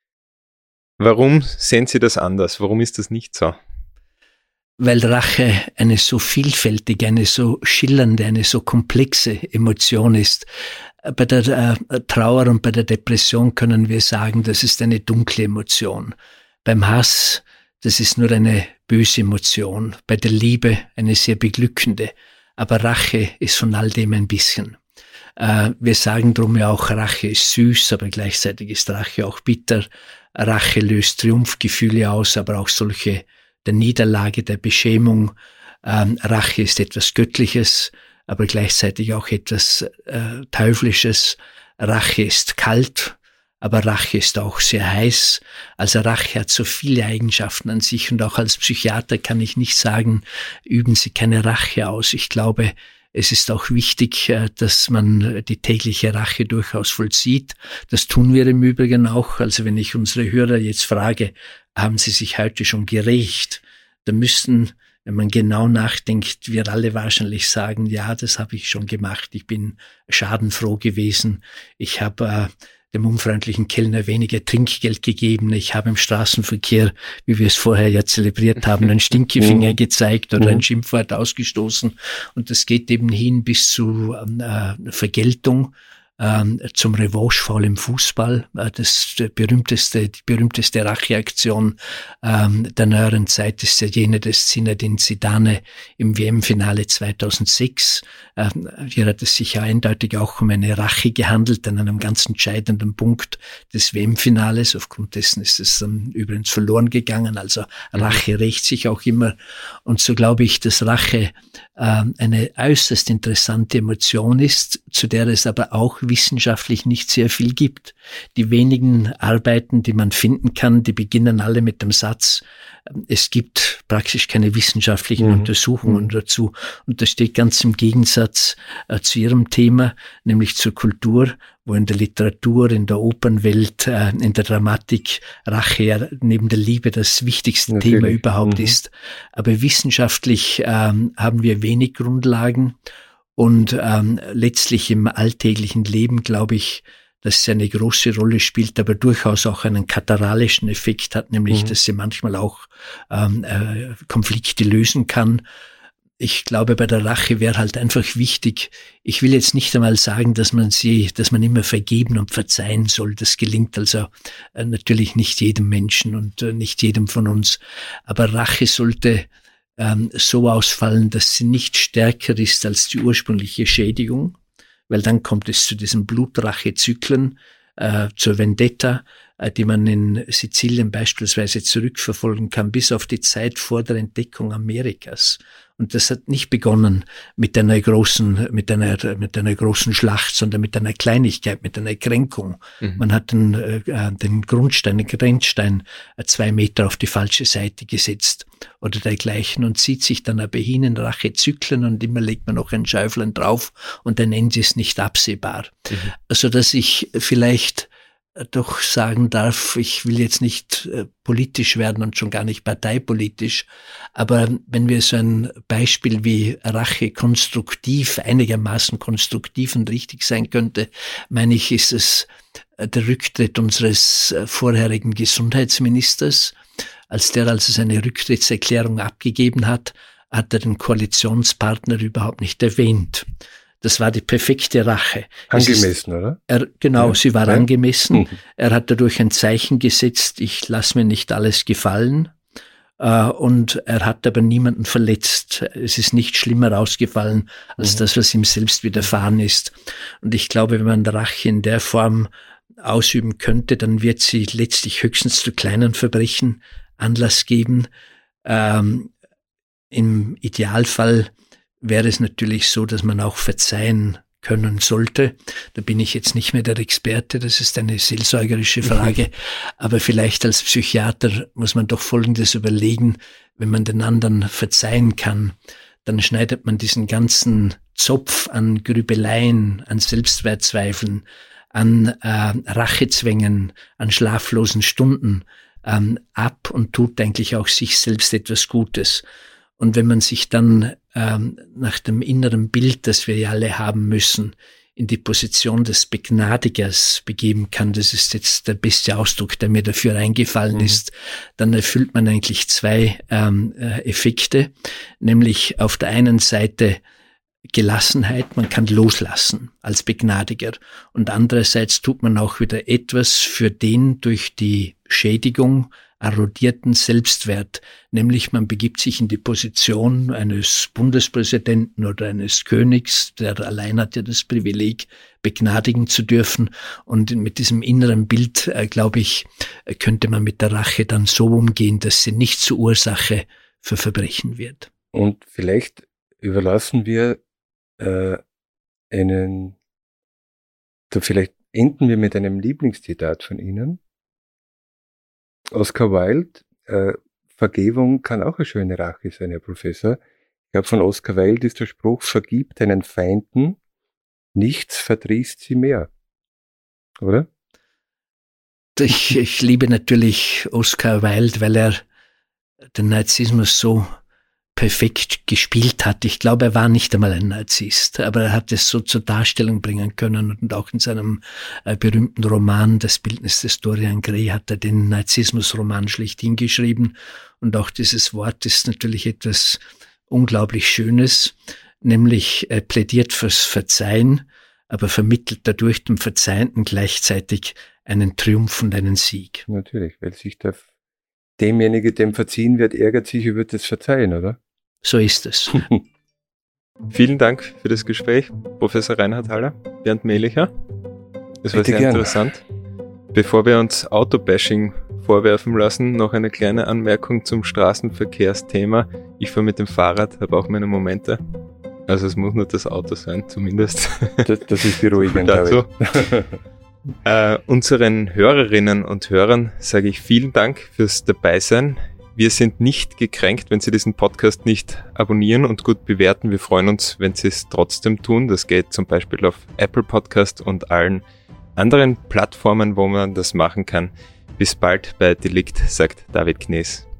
Warum sehen Sie das anders? Warum ist das nicht so? Weil Rache eine so vielfältige, eine so schillernde, eine so komplexe Emotion ist. Bei der äh, Trauer und bei der Depression können wir sagen, das ist eine dunkle Emotion. Beim Hass, das ist nur eine böse Emotion. Bei der Liebe eine sehr beglückende. Aber Rache ist von all dem ein bisschen. Äh, wir sagen drum ja auch, Rache ist süß, aber gleichzeitig ist Rache auch bitter. Rache löst Triumphgefühle aus, aber auch solche der Niederlage, der Beschämung. Ähm, Rache ist etwas Göttliches, aber gleichzeitig auch etwas äh, Teuflisches. Rache ist kalt, aber Rache ist auch sehr heiß. Also Rache hat so viele Eigenschaften an sich und auch als Psychiater kann ich nicht sagen, üben Sie keine Rache aus. Ich glaube, es ist auch wichtig, dass man die tägliche Rache durchaus vollzieht. Das tun wir im Übrigen auch. Also wenn ich unsere Hörer jetzt frage, haben sie sich heute schon gerächt? Da müssten, wenn man genau nachdenkt, wir alle wahrscheinlich sagen, ja, das habe ich schon gemacht. Ich bin schadenfroh gewesen. Ich habe äh, dem unfreundlichen Kellner weniger Trinkgeld gegeben. Ich habe im Straßenverkehr, wie wir es vorher ja zelebriert haben, einen Stinkefinger gezeigt oder ein Schimpfwort ausgestoßen. Und das geht eben hin bis zu äh, Vergeltung, äh, zum Revanche-Foul im Fußball. Äh, das berühmteste, die berühmteste Racheaktion äh, der neueren Zeit ist ja jene des Zinedine Zidane im W M-Finale zweitausendsechs. Äh, hier hat es sich ja eindeutig auch um eine Rache gehandelt, an einem ganz entscheidenden Punkt des W M-Finales. Aufgrund dessen ist es dann übrigens verloren gegangen. Also Rache rächt sich auch immer. Und so glaube ich, dass Rache äh, eine äußerst interessante Emotion ist, zu der es aber auch wissenschaftlich nicht sehr viel gibt. Die wenigen Arbeiten, die man finden kann, die beginnen alle mit dem Satz, es gibt praktisch keine wissenschaftlichen mhm. Untersuchungen mhm. dazu. Und das steht ganz im Gegensatz äh, zu Ihrem Thema, nämlich zur Kultur, wo in der Literatur, in der Opernwelt, äh, in der Dramatik Rache ja neben der Liebe das wichtigste Natürlich. Thema überhaupt mhm. ist. Aber wissenschaftlich ähm, haben wir wenig Grundlagen und ähm, letztlich im alltäglichen Leben, glaube ich, dass sie eine große Rolle spielt, aber durchaus auch einen katarrhalischen Effekt hat, nämlich, mhm. dass sie manchmal auch ähm, äh, Konflikte lösen kann. Ich glaube, bei der Rache wäre halt einfach wichtig, ich will jetzt nicht einmal sagen, dass man sie, dass man immer vergeben und verzeihen soll. Das gelingt also äh, natürlich nicht jedem Menschen und äh, nicht jedem von uns. Aber Rache sollte ähm, so ausfallen, dass sie nicht stärker ist als die ursprüngliche Schädigung, weil dann kommt es zu diesen Blutrachezyklen, äh, zur Vendetta, äh, die man in Sizilien beispielsweise zurückverfolgen kann, bis auf die Zeit vor der Entdeckung Amerikas. Und das hat nicht begonnen mit einer großen, mit einer, mit einer großen Schlacht, sondern mit einer Kleinigkeit, mit einer Kränkung. Mhm. Man hat den, äh, den Grundstein, den Grenzstein äh, zwei Meter auf die falsche Seite gesetzt oder dergleichen und zieht sich dann aber hin in Rachezyklen und immer legt man noch ein Schäuflein drauf und ein Ende ist nicht absehbar. Mhm. Also, dass ich vielleicht doch sagen darf, ich will jetzt nicht äh, politisch werden und schon gar nicht parteipolitisch, aber wenn wir so ein Beispiel wie Rache konstruktiv, einigermaßen konstruktiv und richtig sein könnte, meine ich, ist es äh, der Rücktritt unseres äh, vorherigen Gesundheitsministers. Als der also seine Rücktrittserklärung abgegeben hat, hat er den Koalitionspartner überhaupt nicht erwähnt. Das war die perfekte Rache. Angemessen, ist, oder? Er, genau, ja. sie war ja. angemessen. Mhm. Er hat dadurch ein Zeichen gesetzt, ich lasse mir nicht alles gefallen. Äh, und er hat aber niemanden verletzt. Es ist nicht schlimmer ausgefallen, als mhm. das, was ihm selbst widerfahren ist. Und ich glaube, wenn man Rache in der Form ausüben könnte, dann wird sie letztlich höchstens zu kleinen Verbrechen Anlass geben. Ähm, im Idealfall wäre es natürlich so, dass man auch verzeihen können sollte. Da bin ich jetzt nicht mehr der Experte, das ist eine seelsorgerische Frage. Aber vielleicht als Psychiater muss man doch Folgendes überlegen: Wenn man den anderen verzeihen kann, dann schneidet man diesen ganzen Zopf an Grübeleien, an Selbstwertzweifeln, an äh, Rachezwängen, an schlaflosen Stunden ähm, ab und tut eigentlich auch sich selbst etwas Gutes. Und wenn man sich dann ähm, nach dem inneren Bild, das wir ja alle haben müssen, in die Position des Begnadigers begeben kann, das ist jetzt der beste Ausdruck, der mir dafür eingefallen mhm. ist, dann erfüllt man eigentlich zwei ähm, Effekte, nämlich auf der einen Seite Gelassenheit, man kann loslassen als Begnadiger, und andererseits tut man auch wieder etwas für den durch die Schädigung erodierten Selbstwert, nämlich man begibt sich in die Position eines Bundespräsidenten oder eines Königs, der allein hat ja das Privileg, begnadigen zu dürfen, und mit diesem inneren Bild, äh, glaube ich, könnte man mit der Rache dann so umgehen, dass sie nicht zur Ursache für Verbrechen wird. Und vielleicht überlassen wir äh, einen, da vielleicht enden wir mit einem Lieblingszitat von Ihnen. Oscar Wilde, äh, Vergebung kann auch eine schöne Rache sein, Herr Professor. Ich glaube, von Oscar Wilde ist der Spruch: Vergib deinen Feinden, nichts verdrießt sie mehr. Oder? Ich, ich liebe natürlich Oscar Wilde, weil er den Narzissmus so perfekt gespielt hat. Ich glaube, er war nicht einmal ein Narzisst, aber er hat es so zur Darstellung bringen können, und auch in seinem äh, berühmten Roman Das Bildnis des Dorian Gray hat er den Narzissmus-Roman schlechthin geschrieben, und auch dieses Wort ist natürlich etwas unglaublich Schönes, nämlich er plädiert fürs Verzeihen, aber vermittelt dadurch dem Verzeihenden gleichzeitig einen Triumph und einen Sieg. Natürlich, weil sich der demjenige, dem verziehen wird, ärgert sich über das Verzeihen, oder? So ist es. Vielen Dank für das Gespräch, Professor Reinhard Haller, Bernd Mehlicher. Es war Bitte sehr gern. interessant. Bevor wir uns Autobashing vorwerfen lassen, noch eine kleine Anmerkung zum Straßenverkehrsthema. Ich fahre mit dem Fahrrad, habe auch meine Momente. Also es muss nicht das Auto sein, zumindest. Das, das ist beruhigend. Dazu. äh, unseren Hörerinnen und Hörern sage ich vielen Dank fürs Dabeisein. Wir sind nicht gekränkt, wenn Sie diesen Podcast nicht abonnieren und gut bewerten. Wir freuen uns, wenn Sie es trotzdem tun. Das geht zum Beispiel auf Apple Podcast und allen anderen Plattformen, wo man das machen kann. Bis bald bei Delikt, sagt David Knees.